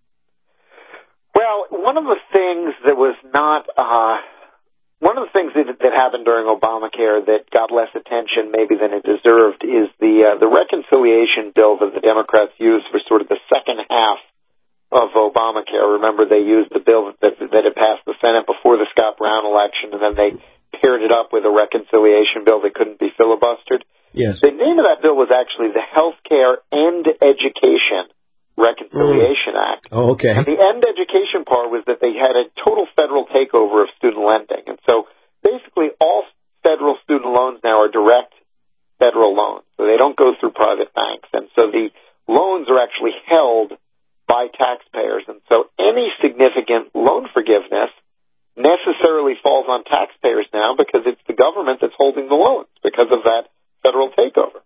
Well, one of the things that was not... Uh, One of the things that, that happened during Obamacare that got less attention maybe than it deserved is the uh, the reconciliation bill that the Democrats used for sort of the second half of Obamacare. Remember, they used the bill that, that had passed the Senate before the Scott Brown election, and then they paired it up with a reconciliation bill that couldn't be filibustered. Yes. The name of that bill was actually the Healthcare and Education Reconciliation mm. Act. Oh, okay. And the end education part was that they had a total federal takeover of student lending. And so basically all federal student loans now are direct federal loans. So they don't go through private banks. And so the loans are actually held by taxpayers. And so any significant loan forgiveness necessarily falls on taxpayers now because it's the government that's holding the loans because of that federal takeover.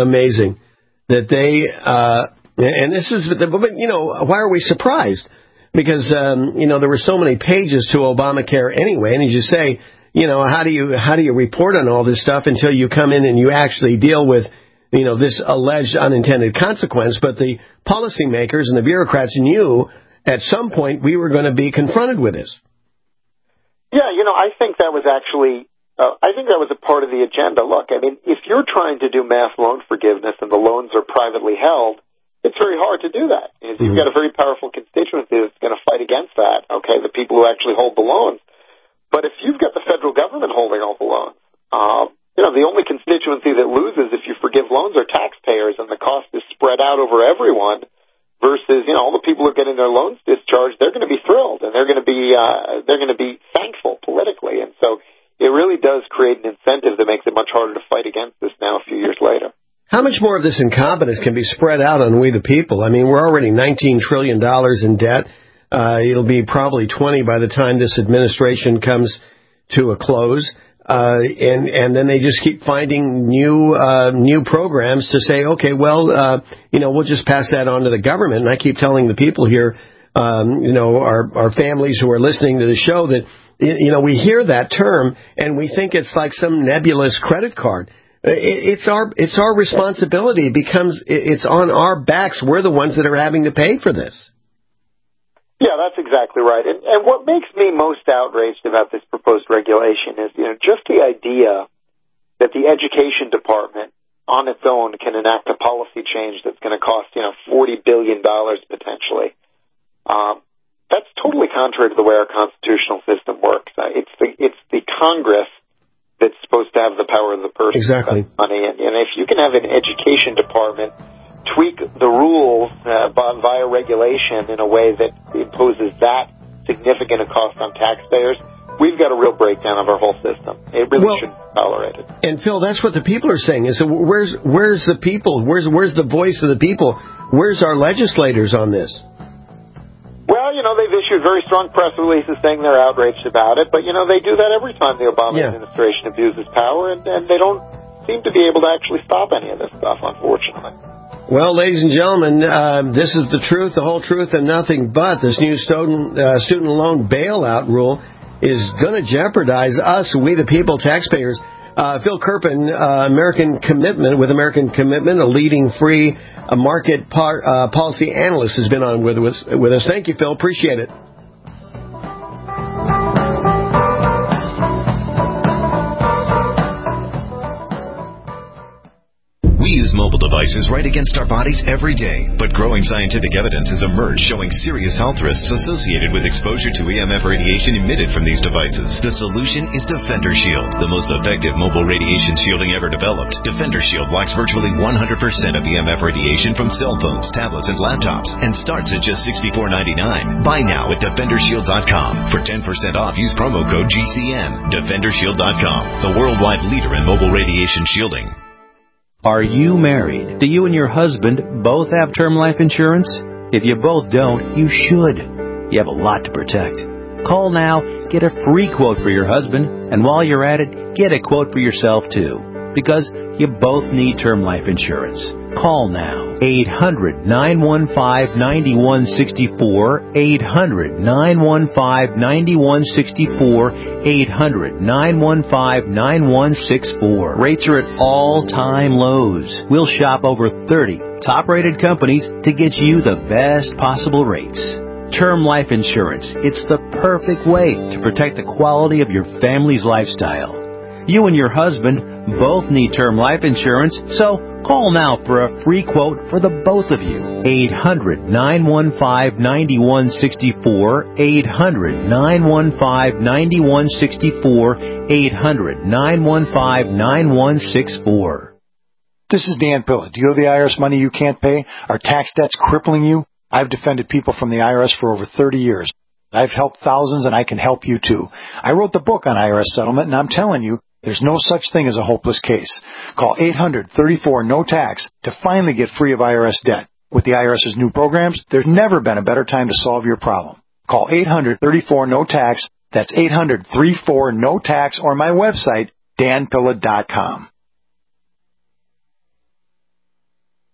Amazing. That they, uh, and this is, but, you know, why are we surprised? because, um, you know, there were so many pages to Obamacare anyway. And as you say, you know, how do you how do you report on all this stuff until you come in and you actually deal with, you know, this alleged unintended consequence? But the policymakers and the bureaucrats knew at some point we were going to be confronted with this. Yeah, you know, I think that was actually, uh, I think that was a part of the agenda. Look, I mean, if you're trying to do mass loan forgiveness and the loans are privately held, it's very hard to do that. You've mm-hmm. got a very powerful constituency that's going to fight against that, okay, the people who actually hold the loans. But if you've got the federal government holding all the loans, um, you know, the only constituency that loses if you forgive loans are taxpayers, and the cost is spread out over everyone. Versus, you know, all the people who are getting their loans discharged, they're going to be thrilled, and they're going to be uh, they're going to be thankful politically, and so it really does create an incentive that makes it much harder to fight against this now a few years later. How much more of this incompetence can be spread out on we the people? I mean, we're already nineteen trillion dollars in debt. Uh, it'll be probably twenty by the time this administration comes to a close. Uh, and, and then they just keep finding new, uh, new programs to say, okay, well, uh, you know, we'll just pass that on to the government. And I keep telling the people here, um, you know, our, our families who are listening to the show that, you know, we hear that term and we think it's like some nebulous credit card. It's our, it's our responsibility. It becomes, it's on our backs. We're the ones that are having to pay for this. Yeah, that's exactly right. And, and what makes me most outraged about this proposed regulation is, you know, just the idea that the education department on its own can enact a policy change that's going to cost, you know, forty billion dollars potentially. Um, that's totally contrary to the way our constitutional system works. Uh, it's the, it's the Congress that's supposed to have the power of the purse. Exactly. Money. And, and if you can have an education department tweak the rules uh, via regulation in a way that imposes that significant a cost on taxpayers, we've got a real breakdown of our whole system. It really well, shouldn't be tolerated. And Phil, that's what the people are saying. Is so where's where's the people? Where's where's the voice of the people? Where's our legislators on this? Well, you know, they've issued very strong press releases saying they're outraged about it, but you know, they do that every time the Obama yeah. administration abuses power, and, and they don't seem to be able to actually stop any of this stuff, unfortunately. Well, ladies and gentlemen, uh, this is the truth, the whole truth, and nothing but. This new student, uh, student loan bailout rule is going to jeopardize us, we the people, taxpayers. Uh, Phil Kerpen, uh, American Commitment, with American Commitment, a leading free uh, market par, uh, policy analyst, has been on with us. With us. Thank you, Phil. Appreciate it. We use mobile devices right against our bodies every day, but growing scientific evidence has emerged showing serious health risks associated with exposure to E M F radiation emitted from these devices. The solution is Defender Shield, the most effective mobile radiation shielding ever developed. Defender Shield blocks virtually one hundred percent of E M F radiation from cell phones, tablets, and laptops, and starts at just sixty-four ninety-nine. Buy now at defender shield dot com. For ten percent off, use promo code G C M. defender shield dot com, the worldwide leader in mobile radiation shielding. Are you married? Do you and your husband both have term life insurance? If you both don't, you should. You have a lot to protect. Call now, get a free quote for your husband, and while you're at it, get a quote for yourself too. Because you both need term life insurance. Call now. eight hundred, nine one five, nine one six four. eight hundred, nine one five, nine one six four. eight hundred, nine one five, nine one six four. Rates are at all-time lows. We'll shop over thirty top-rated companies to get you the best possible rates. Term life insurance. It's the perfect way to protect the quality of your family's lifestyle. You and your husband both need term life insurance, so call now for a free quote for the both of you. eight hundred, nine one five, nine one six four. eight hundred, nine one five, nine one six four. eight hundred, nine one five, nine one six four. This is Dan Pilla. Do you owe the I R S money you can't pay? Are tax debts crippling you? I've defended people from the I R S for over thirty years. I've helped thousands, and I can help you too. I wrote the book on I R S settlement, and I'm telling you, there's no such thing as a hopeless case. Call eight hundred, thirty-four, no tax to finally get free of I R S debt. With the IRS's new programs, there's never been a better time to solve your problem. Call eight hundred, thirty-four, no tax. That's eight hundred, thirty-four, no tax, or my website, dan pilla dot com.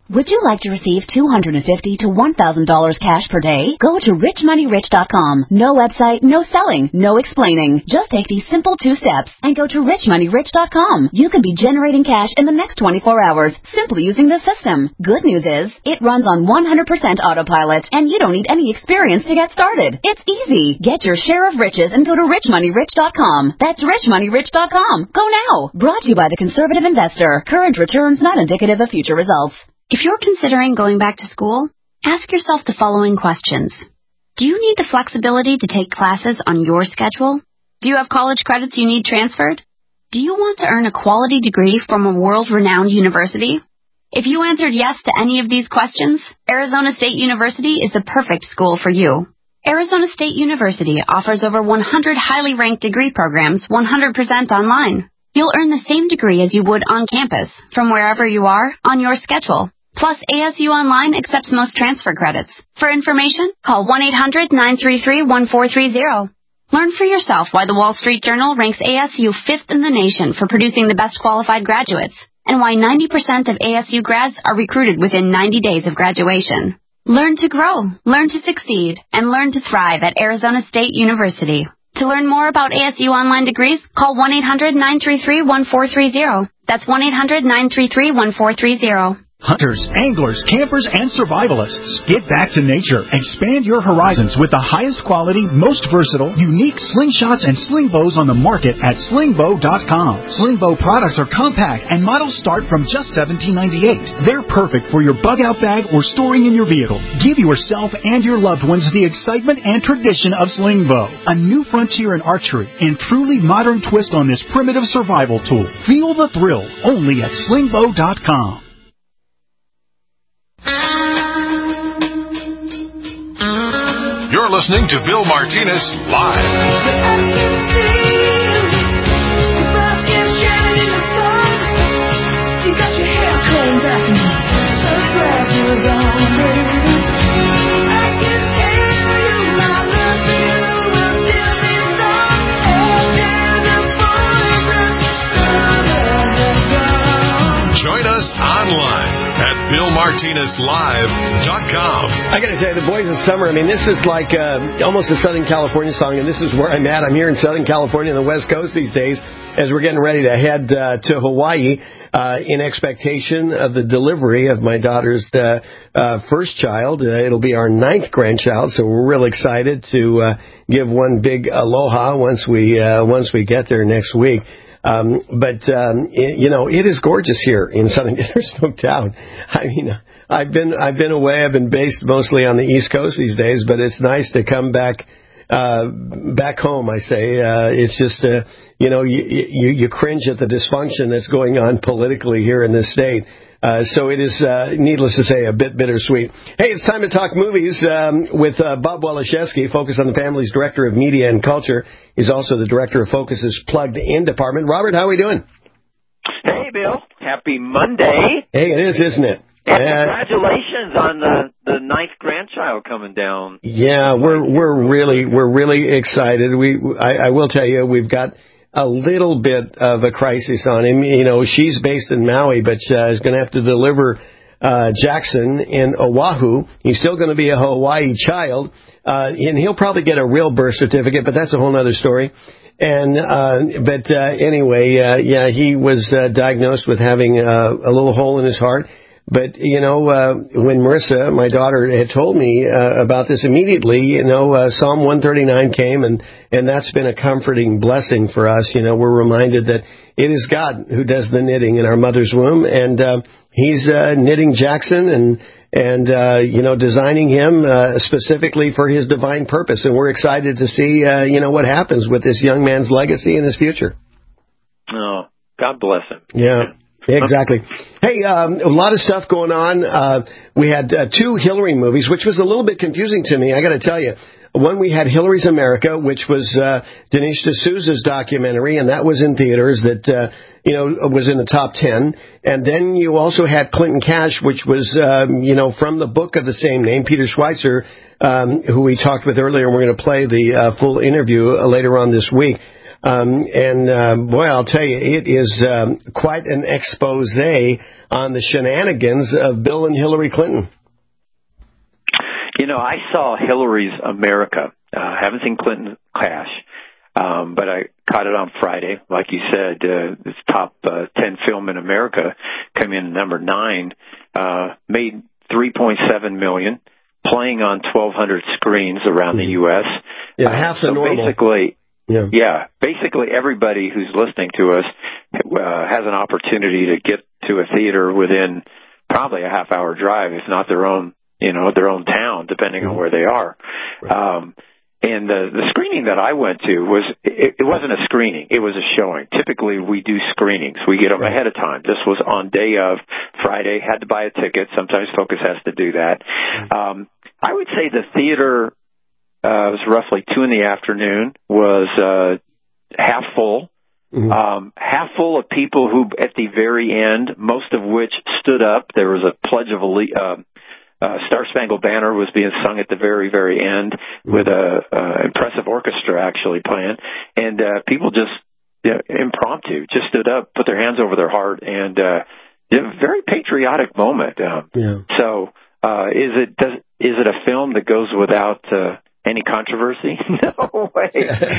Would you like to receive two hundred fifty dollars to one thousand dollars cash per day? Go to rich money rich dot com. No website, no selling, no explaining. Just take these simple two steps and go to rich money rich dot com. You can be generating cash in the next twenty-four hours simply using this system. Good news is, it runs on one hundred percent autopilot and you don't need any experience to get started. It's easy. Get your share of riches and go to rich money rich dot com. That's rich money rich dot com. Go now. Brought to you by the Conservative Investor. Current returns not indicative of future results. If you're considering going back to school, ask yourself the following questions. Do you need the flexibility to take classes on your schedule? Do you have college credits you need transferred? Do you want to earn a quality degree from a world-renowned university? If you answered yes to any of these questions, Arizona State University is the perfect school for you. Arizona State University offers over one hundred highly ranked degree programs one hundred percent online. You'll earn the same degree as you would on campus, from wherever you are, on your schedule. Plus, A S U Online accepts most transfer credits. For information, call one eight hundred nine three three one four three zero. Learn for yourself why the Wall Street Journal ranks A S U fifth in the nation for producing the best qualified graduates, and why ninety percent of A S U grads are recruited within ninety days of graduation. Learn to grow, learn to succeed, and learn to thrive at Arizona State University. To learn more about A S U Online degrees, call one eight hundred nine three three one four three zero. That's one eight hundred nine three three one four three zero. Hunters, anglers, campers, and survivalists. Get back to nature. Expand your horizons with the highest quality, most versatile, unique slingshots and sling bows on the market at sling bow dot com. Sling bow products are compact and models start from just seventeen ninety-eight. They're perfect for your bug out bag or storing in your vehicle. Give yourself and your loved ones the excitement and tradition of sling bow. A new frontier in archery and truly modern twist on this primitive survival tool. Feel the thrill only at sling bow dot com. You're listening to Bill Martinez Live. Join us online at bill martinez live dot com. I got to tell you, the Boys of Summer, I mean, this is like uh, almost a Southern California song, and this is where I'm at. I'm here in Southern California on the West Coast these days as we're getting ready to head uh, to Hawaii uh, in expectation of the delivery of my daughter's uh, uh, first child. Uh, it'll be our ninth grandchild, so we're real excited to uh, give one big aloha once we uh, once we get there next week. Um, but, um, it, you know, it is gorgeous here in Southern, there's no doubt. I mean, I've been, I've been away, I've been based mostly on the East Coast these days, but it's nice to come back, uh, back home, I say. Uh, it's just, uh, you know, you, you, you cringe at the dysfunction that's going on politically here in this state. Uh, so it is, uh, needless to say, a bit bittersweet. Hey, it's time to talk movies um, with uh, Bob Waliszewski, Focus on the Family's Director of Media and Culture. He's also the Director of Focus's Plugged In department. Robert, how are we doing? Hey, Bill. Happy Monday. Hey, it is, isn't it? And congratulations on the, the ninth grandchild coming down. Yeah, we're we're really we're really excited. We I, I will tell you, we've got a little bit of a crisis on him. You know, she's based in Maui, but uh, is going to have to deliver uh, Jackson in Oahu. He's still going to be a Hawaii child, uh, and he'll probably get a real birth certificate, but that's a whole other story. And uh, but uh, anyway, uh, yeah, he was uh, diagnosed with having uh, a little hole in his heart. But, you know, uh, when Marissa, my daughter, had told me uh, about this immediately, you know, uh, Psalm one thirty-nine came, and, and that's been a comforting blessing for us. You know, we're reminded that it is God who does the knitting in our mother's womb, and uh, he's uh, knitting Jackson and, and uh, you know, designing him uh, specifically for his divine purpose. And we're excited to see, uh, you know, what happens with this young man's legacy and his future. Oh, God bless him. Yeah. Exactly. Hey, um, a lot of stuff going on. Uh, we had uh, two Hillary movies, which was a little bit confusing to me, I got to tell you. One, we had Hillary's America, which was uh, Dinesh D'Souza's documentary, and that was in theaters that, uh, you know, was in the top ten. And then you also had Clinton Cash, which was, um, you know, from the book of the same name, Peter Schweitzer, um, who we talked with earlier, and we're going to play the uh, full interview uh, later on this week. Um, and, uh, boy, I'll tell you, it is um, quite an expose on the shenanigans of Bill and Hillary Clinton. You know, I saw Hillary's America. Uh, haven't seen Clinton Cash, um, but I caught it on Friday. Like you said, uh, this top uh, ten film in America came in at number nine, uh, made three point seven million dollars, playing on twelve hundred screens around the U S Yeah, half the uh, so normal. Basically, yeah. yeah, basically everybody who's listening to us uh, has an opportunity to get to a theater within probably a half hour drive, if not their own, you know, their own town, depending on where they are. Um, and the, the screening that I went to was, it, it wasn't a screening, it was a showing. Typically we do screenings. We get them ahead of time. This was on day of Friday, had to buy a ticket. Sometimes Focus has to do that. Um, I would say the theater, uh, was roughly two in the afternoon, was, uh, half full. Mm-hmm. Um, half full of people who, at the very end, most of which stood up. There was a pledge of alle- uh, uh, Star Spangled Banner was being sung at the very, very end mm-hmm. with a, uh, impressive orchestra actually playing, and uh, people just you know, impromptu just stood up, put their hands over their heart, and uh, it was a very patriotic moment. Um, yeah. So, uh, is it does is it a film that goes without uh, any controversy? No way.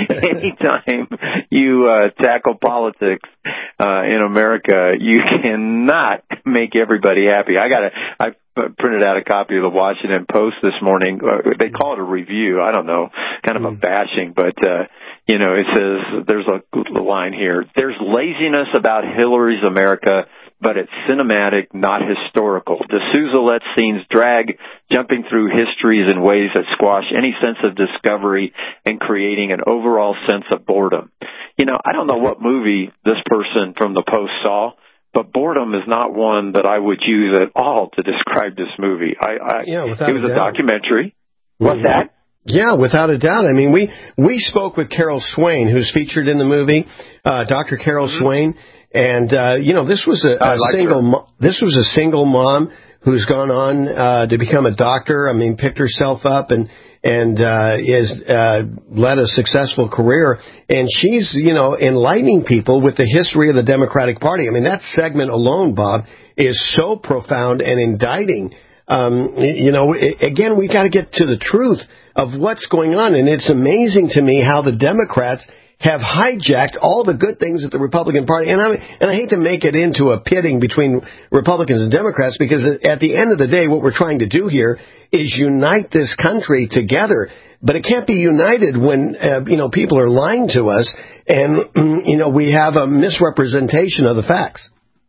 Anytime you uh, tackle politics uh, in America, you cannot make everybody happy. I got a, I printed out a copy of the Washington Post this morning. Uh, they call it a review. I don't know, kind of a bashing, but uh, you know, it says there's a line here. There's laziness about Hillary's America, but it's cinematic, not historical. D'Souza lets scenes drag, jumping through histories in ways that squash any sense of discovery and creating an overall sense of boredom. You know, I don't know what movie this person from the Post saw, but boredom is not one that I would use at all to describe this movie. I, I yeah, without it was a, a documentary. What's that? Yeah, without a doubt. I mean, we, we spoke with Carol Swain, who's featured in the movie, uh, Doctor Carol mm-hmm. Swain. And, uh, you know, this was a, a like single, mo- this was a single mom who's gone on, uh, to become a doctor. I mean, picked herself up and, and, uh, is, uh, led a successful career. And she's, you know, enlightening people with the history of the Democratic Party. I mean, that segment alone, Bob, is so profound and indicting. Um, you know, again, we got to get to the truth of what's going on. And it's amazing to me how the Democrats have hijacked all the good things at the Republican Party. And I, and I hate to make it into a pitting between Republicans and Democrats, because at the end of the day, what we're trying to do here is unite this country together. But it can't be united when, uh, you know, people are lying to us and, you know, we have a misrepresentation of the facts.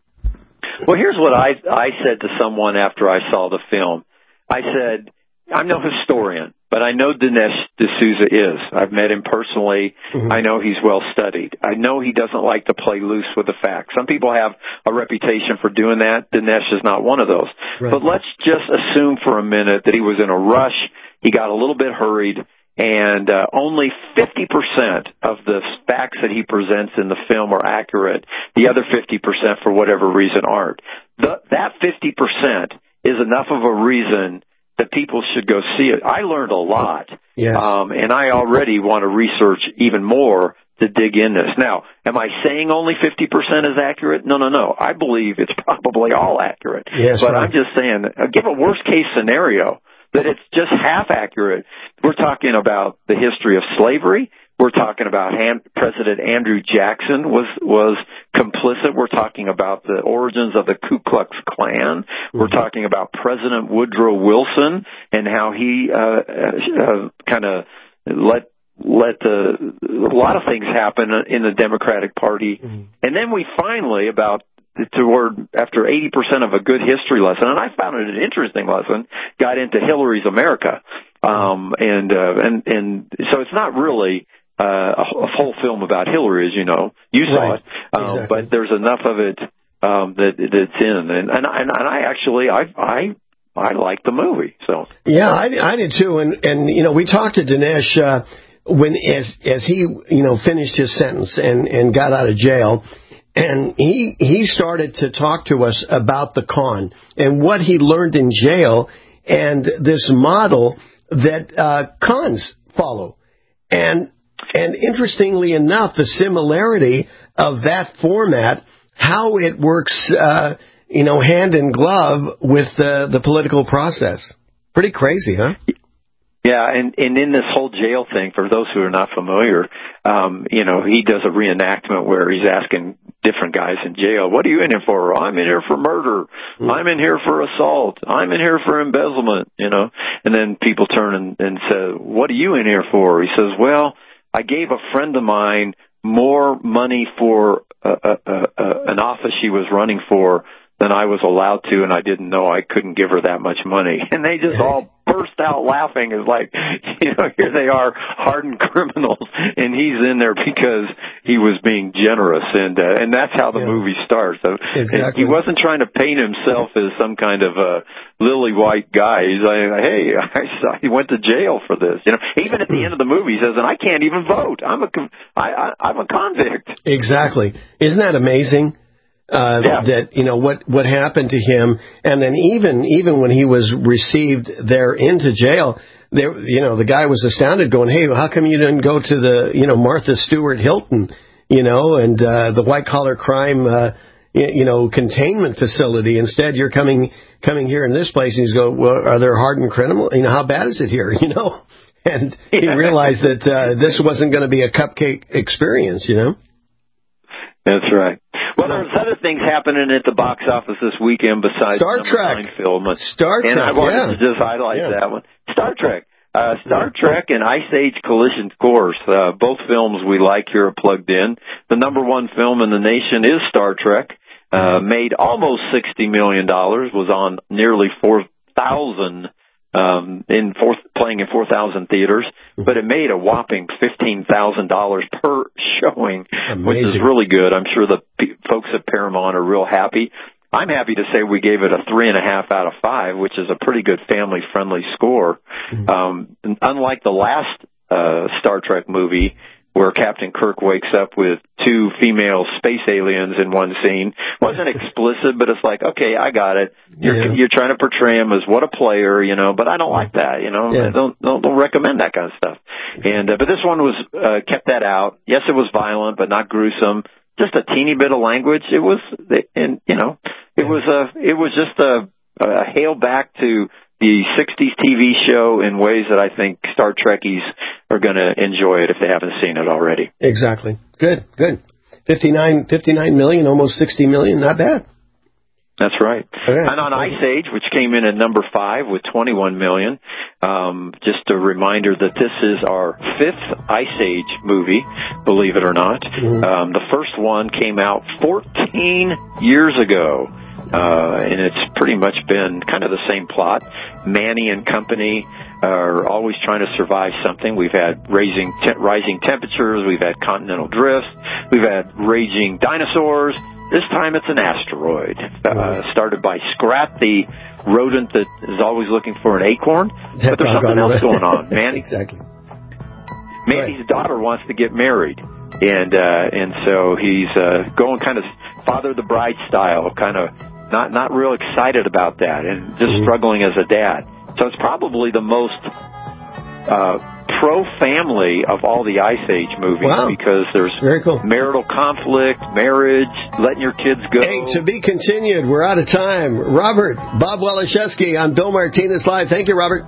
Well, here's what I, I said to someone after I saw the film. I said, I'm no historian, but I know Dinesh D'Souza is. I've met him personally. Mm-hmm. I know he's well studied. I know he doesn't like to play loose with the facts. Some people have a reputation for doing that. Dinesh is not one of those. Right. But let's just assume for a minute that he was in a rush. He got a little bit hurried, and uh, only fifty percent of the facts that he presents in the film are accurate. The other fifty percent, for whatever reason, aren't. The, that fifty percent is enough of a reason that people should go see it. I learned a lot, yes. um, and I already want to research even more to dig in this. Now, am I saying only fifty percent is accurate? No, no, no. I believe it's probably all accurate. Yes, but right. I'm just saying, uh, give a worst-case scenario that it's just half accurate. We're talking about the history of slavery. We're talking about Han- President Andrew Jackson was was complicit. We're talking about the origins of the Ku Klux Klan. Mm-hmm. We're talking about President Woodrow Wilson and how he uh, uh, kind of let let the, a lot of things happen in the Democratic Party. Mm-hmm. And then we finally, about toward after eighty percent of a good history lesson, and I found it an interesting lesson, got into Hillary's America. Um, and, uh, and, and so it's not really Uh, a, a whole film about Hillary, as you know. You saw right. it. Um, exactly. But there's enough of it um, that that's in. And, and, and I actually, I I I like the movie. So Yeah, I, I did too. And, and, you know, we talked to Dinesh uh, when as as he, you know, finished his sentence and, and got out of jail. And he he started to talk to us about the con and what he learned in jail and this model that uh, cons follow. And And interestingly enough, the similarity of that format, how it works, uh, you know, hand in glove with the, the political process. Pretty crazy, huh? Yeah, and, and in this whole jail thing, for those who are not familiar, um, you know, he does a reenactment where he's asking different guys in jail, what are you in here for? I'm in here for murder. Mm. I'm in here for assault. I'm in here for embezzlement, you know. And then people turn and, and say, what are you in here for? He says, well, I gave a friend of mine more money for uh, uh, uh, an office she was running for than I was allowed to, and I didn't know I couldn't give her that much money. And they just all burst out laughing. It's like, you know, here they are, hardened criminals, and he's in there because he was being generous. And uh, and that's how the yeah. movie starts. So exactly. He wasn't trying to paint himself as some kind of a lily white guy. He's like, hey, I saw he went to jail for this. You know, even at the end of the movie, he says, and I can't even vote. I'm a, I, I, I'm a convict. Exactly. Isn't that amazing? Uh, yeah. That, you know, what, what happened to him. And then even, even when he was received there into jail, there, you know, the guy was astounded going, hey, how come you didn't go to the, you know, Martha Stewart Hilton, you know, and, uh, the white collar crime, uh, you know, containment facility. Instead, you're coming, coming here in this place. And he's going, well, are there hardened criminals? You know, how bad is it here? You know, and he realized that, uh, this wasn't going to be a cupcake experience, you know? That's right. Well, there's other things happening at the box office this weekend besides Star number Trek nine film. Star and Trek, I wanted yeah. to just highlight yeah. that one. Star Trek. Uh, Star Trek and Ice Age Collision Course, uh, both films we like here are plugged in. The number one film in the nation is Star Trek. Uh, made almost sixty million dollars, was on nearly four thousand um, in four, playing in four thousand theaters, but it made a whopping fifteen thousand dollars per showing, Amazing. Which is really good. I'm sure the p- folks at Paramount are real happy. I'm happy to say we gave it a three and a half out of five, which is a pretty good family-friendly score. Mm-hmm. Um, unlike the last uh, Star Trek movie, where Captain Kirk wakes up with two female space aliens in one scene. Wasn't explicit, but it's like, okay, I got it. You're yeah. you're trying to portray him as what a player, you know, but I don't like that, you know. Yeah. I don't, don't don't recommend that kind of stuff. And uh, but this one was uh, kept that out. Yes, it was violent, but not gruesome. Just a teeny bit of language. It was, and you know, it was a it was just a, a hail back to the sixties T V show in ways that I think Star Trekkies are going to enjoy it if they haven't seen it already. Exactly. Good, good. fifty-nine, fifty-nine million, almost sixty million, not bad. That's right. Okay. And on Ice Age, which came in at number five with twenty-one million, um, just a reminder that this is our fifth Ice Age movie, believe it or not. Mm-hmm. Um, the first one came out fourteen years ago. Uh, and it's pretty much been kind of the same plot. Manny and company are always trying to survive something. We've had raising te- rising temperatures. We've had continental drifts. We've had raging dinosaurs. This time it's an asteroid. Uh, started by Scrat, the rodent that is always looking for an acorn. But there's something else going on. Manny, exactly. Manny's daughter wants to get married. And, uh, and so he's, uh, going kind of Father the Bride style, kind of not, not real excited about that and just mm-hmm. struggling as a dad. So it's probably the most, uh, pro-family of all the Ice Age movies wow. because there's Very cool. marital conflict, marriage, letting your kids go. Hey, to be continued. We're out of time. Robert, Bob Waliszewski on Bill Martinez Live. Thank you, Robert.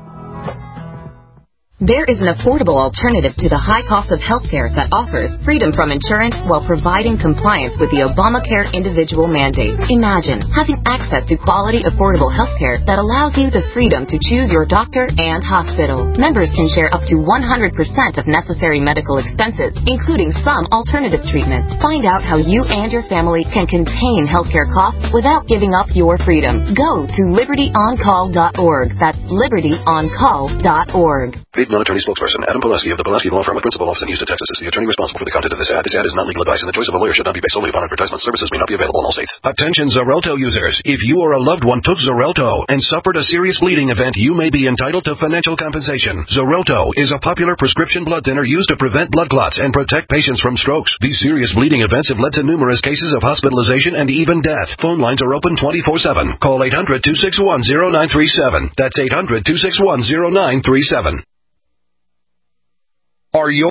There is an affordable alternative to the high cost of healthcare that offers freedom from insurance while providing compliance with the Obamacare individual mandate. Imagine having access to quality, affordable healthcare that allows you the freedom to choose your doctor and hospital. Members can share up to one hundred percent of necessary medical expenses, including some alternative treatments. Find out how you and your family can contain healthcare costs without giving up your freedom. Go to liberty on call dot org. That's liberty on call dot org. Non-attorney spokesperson Adam Pulaski of the Pulaski Law Firm with principal office in Houston, Texas is the attorney responsible for the content of this ad. This ad is not legal advice, and the choice of a lawyer should not be based solely upon advertisement. Services may not be available in all states. Attention Xarelto users. If you or a loved one took Xarelto and suffered a serious bleeding event, you may be entitled to financial compensation. Xarelto is a popular prescription blood thinner used to prevent blood clots and protect patients from strokes. These serious bleeding events have led to numerous cases of hospitalization and even death. Phone lines are open twenty-four seven. Call eight hundred, two six one, zero nine three seven. That's eight hundred, two six one, zero nine three seven. Are your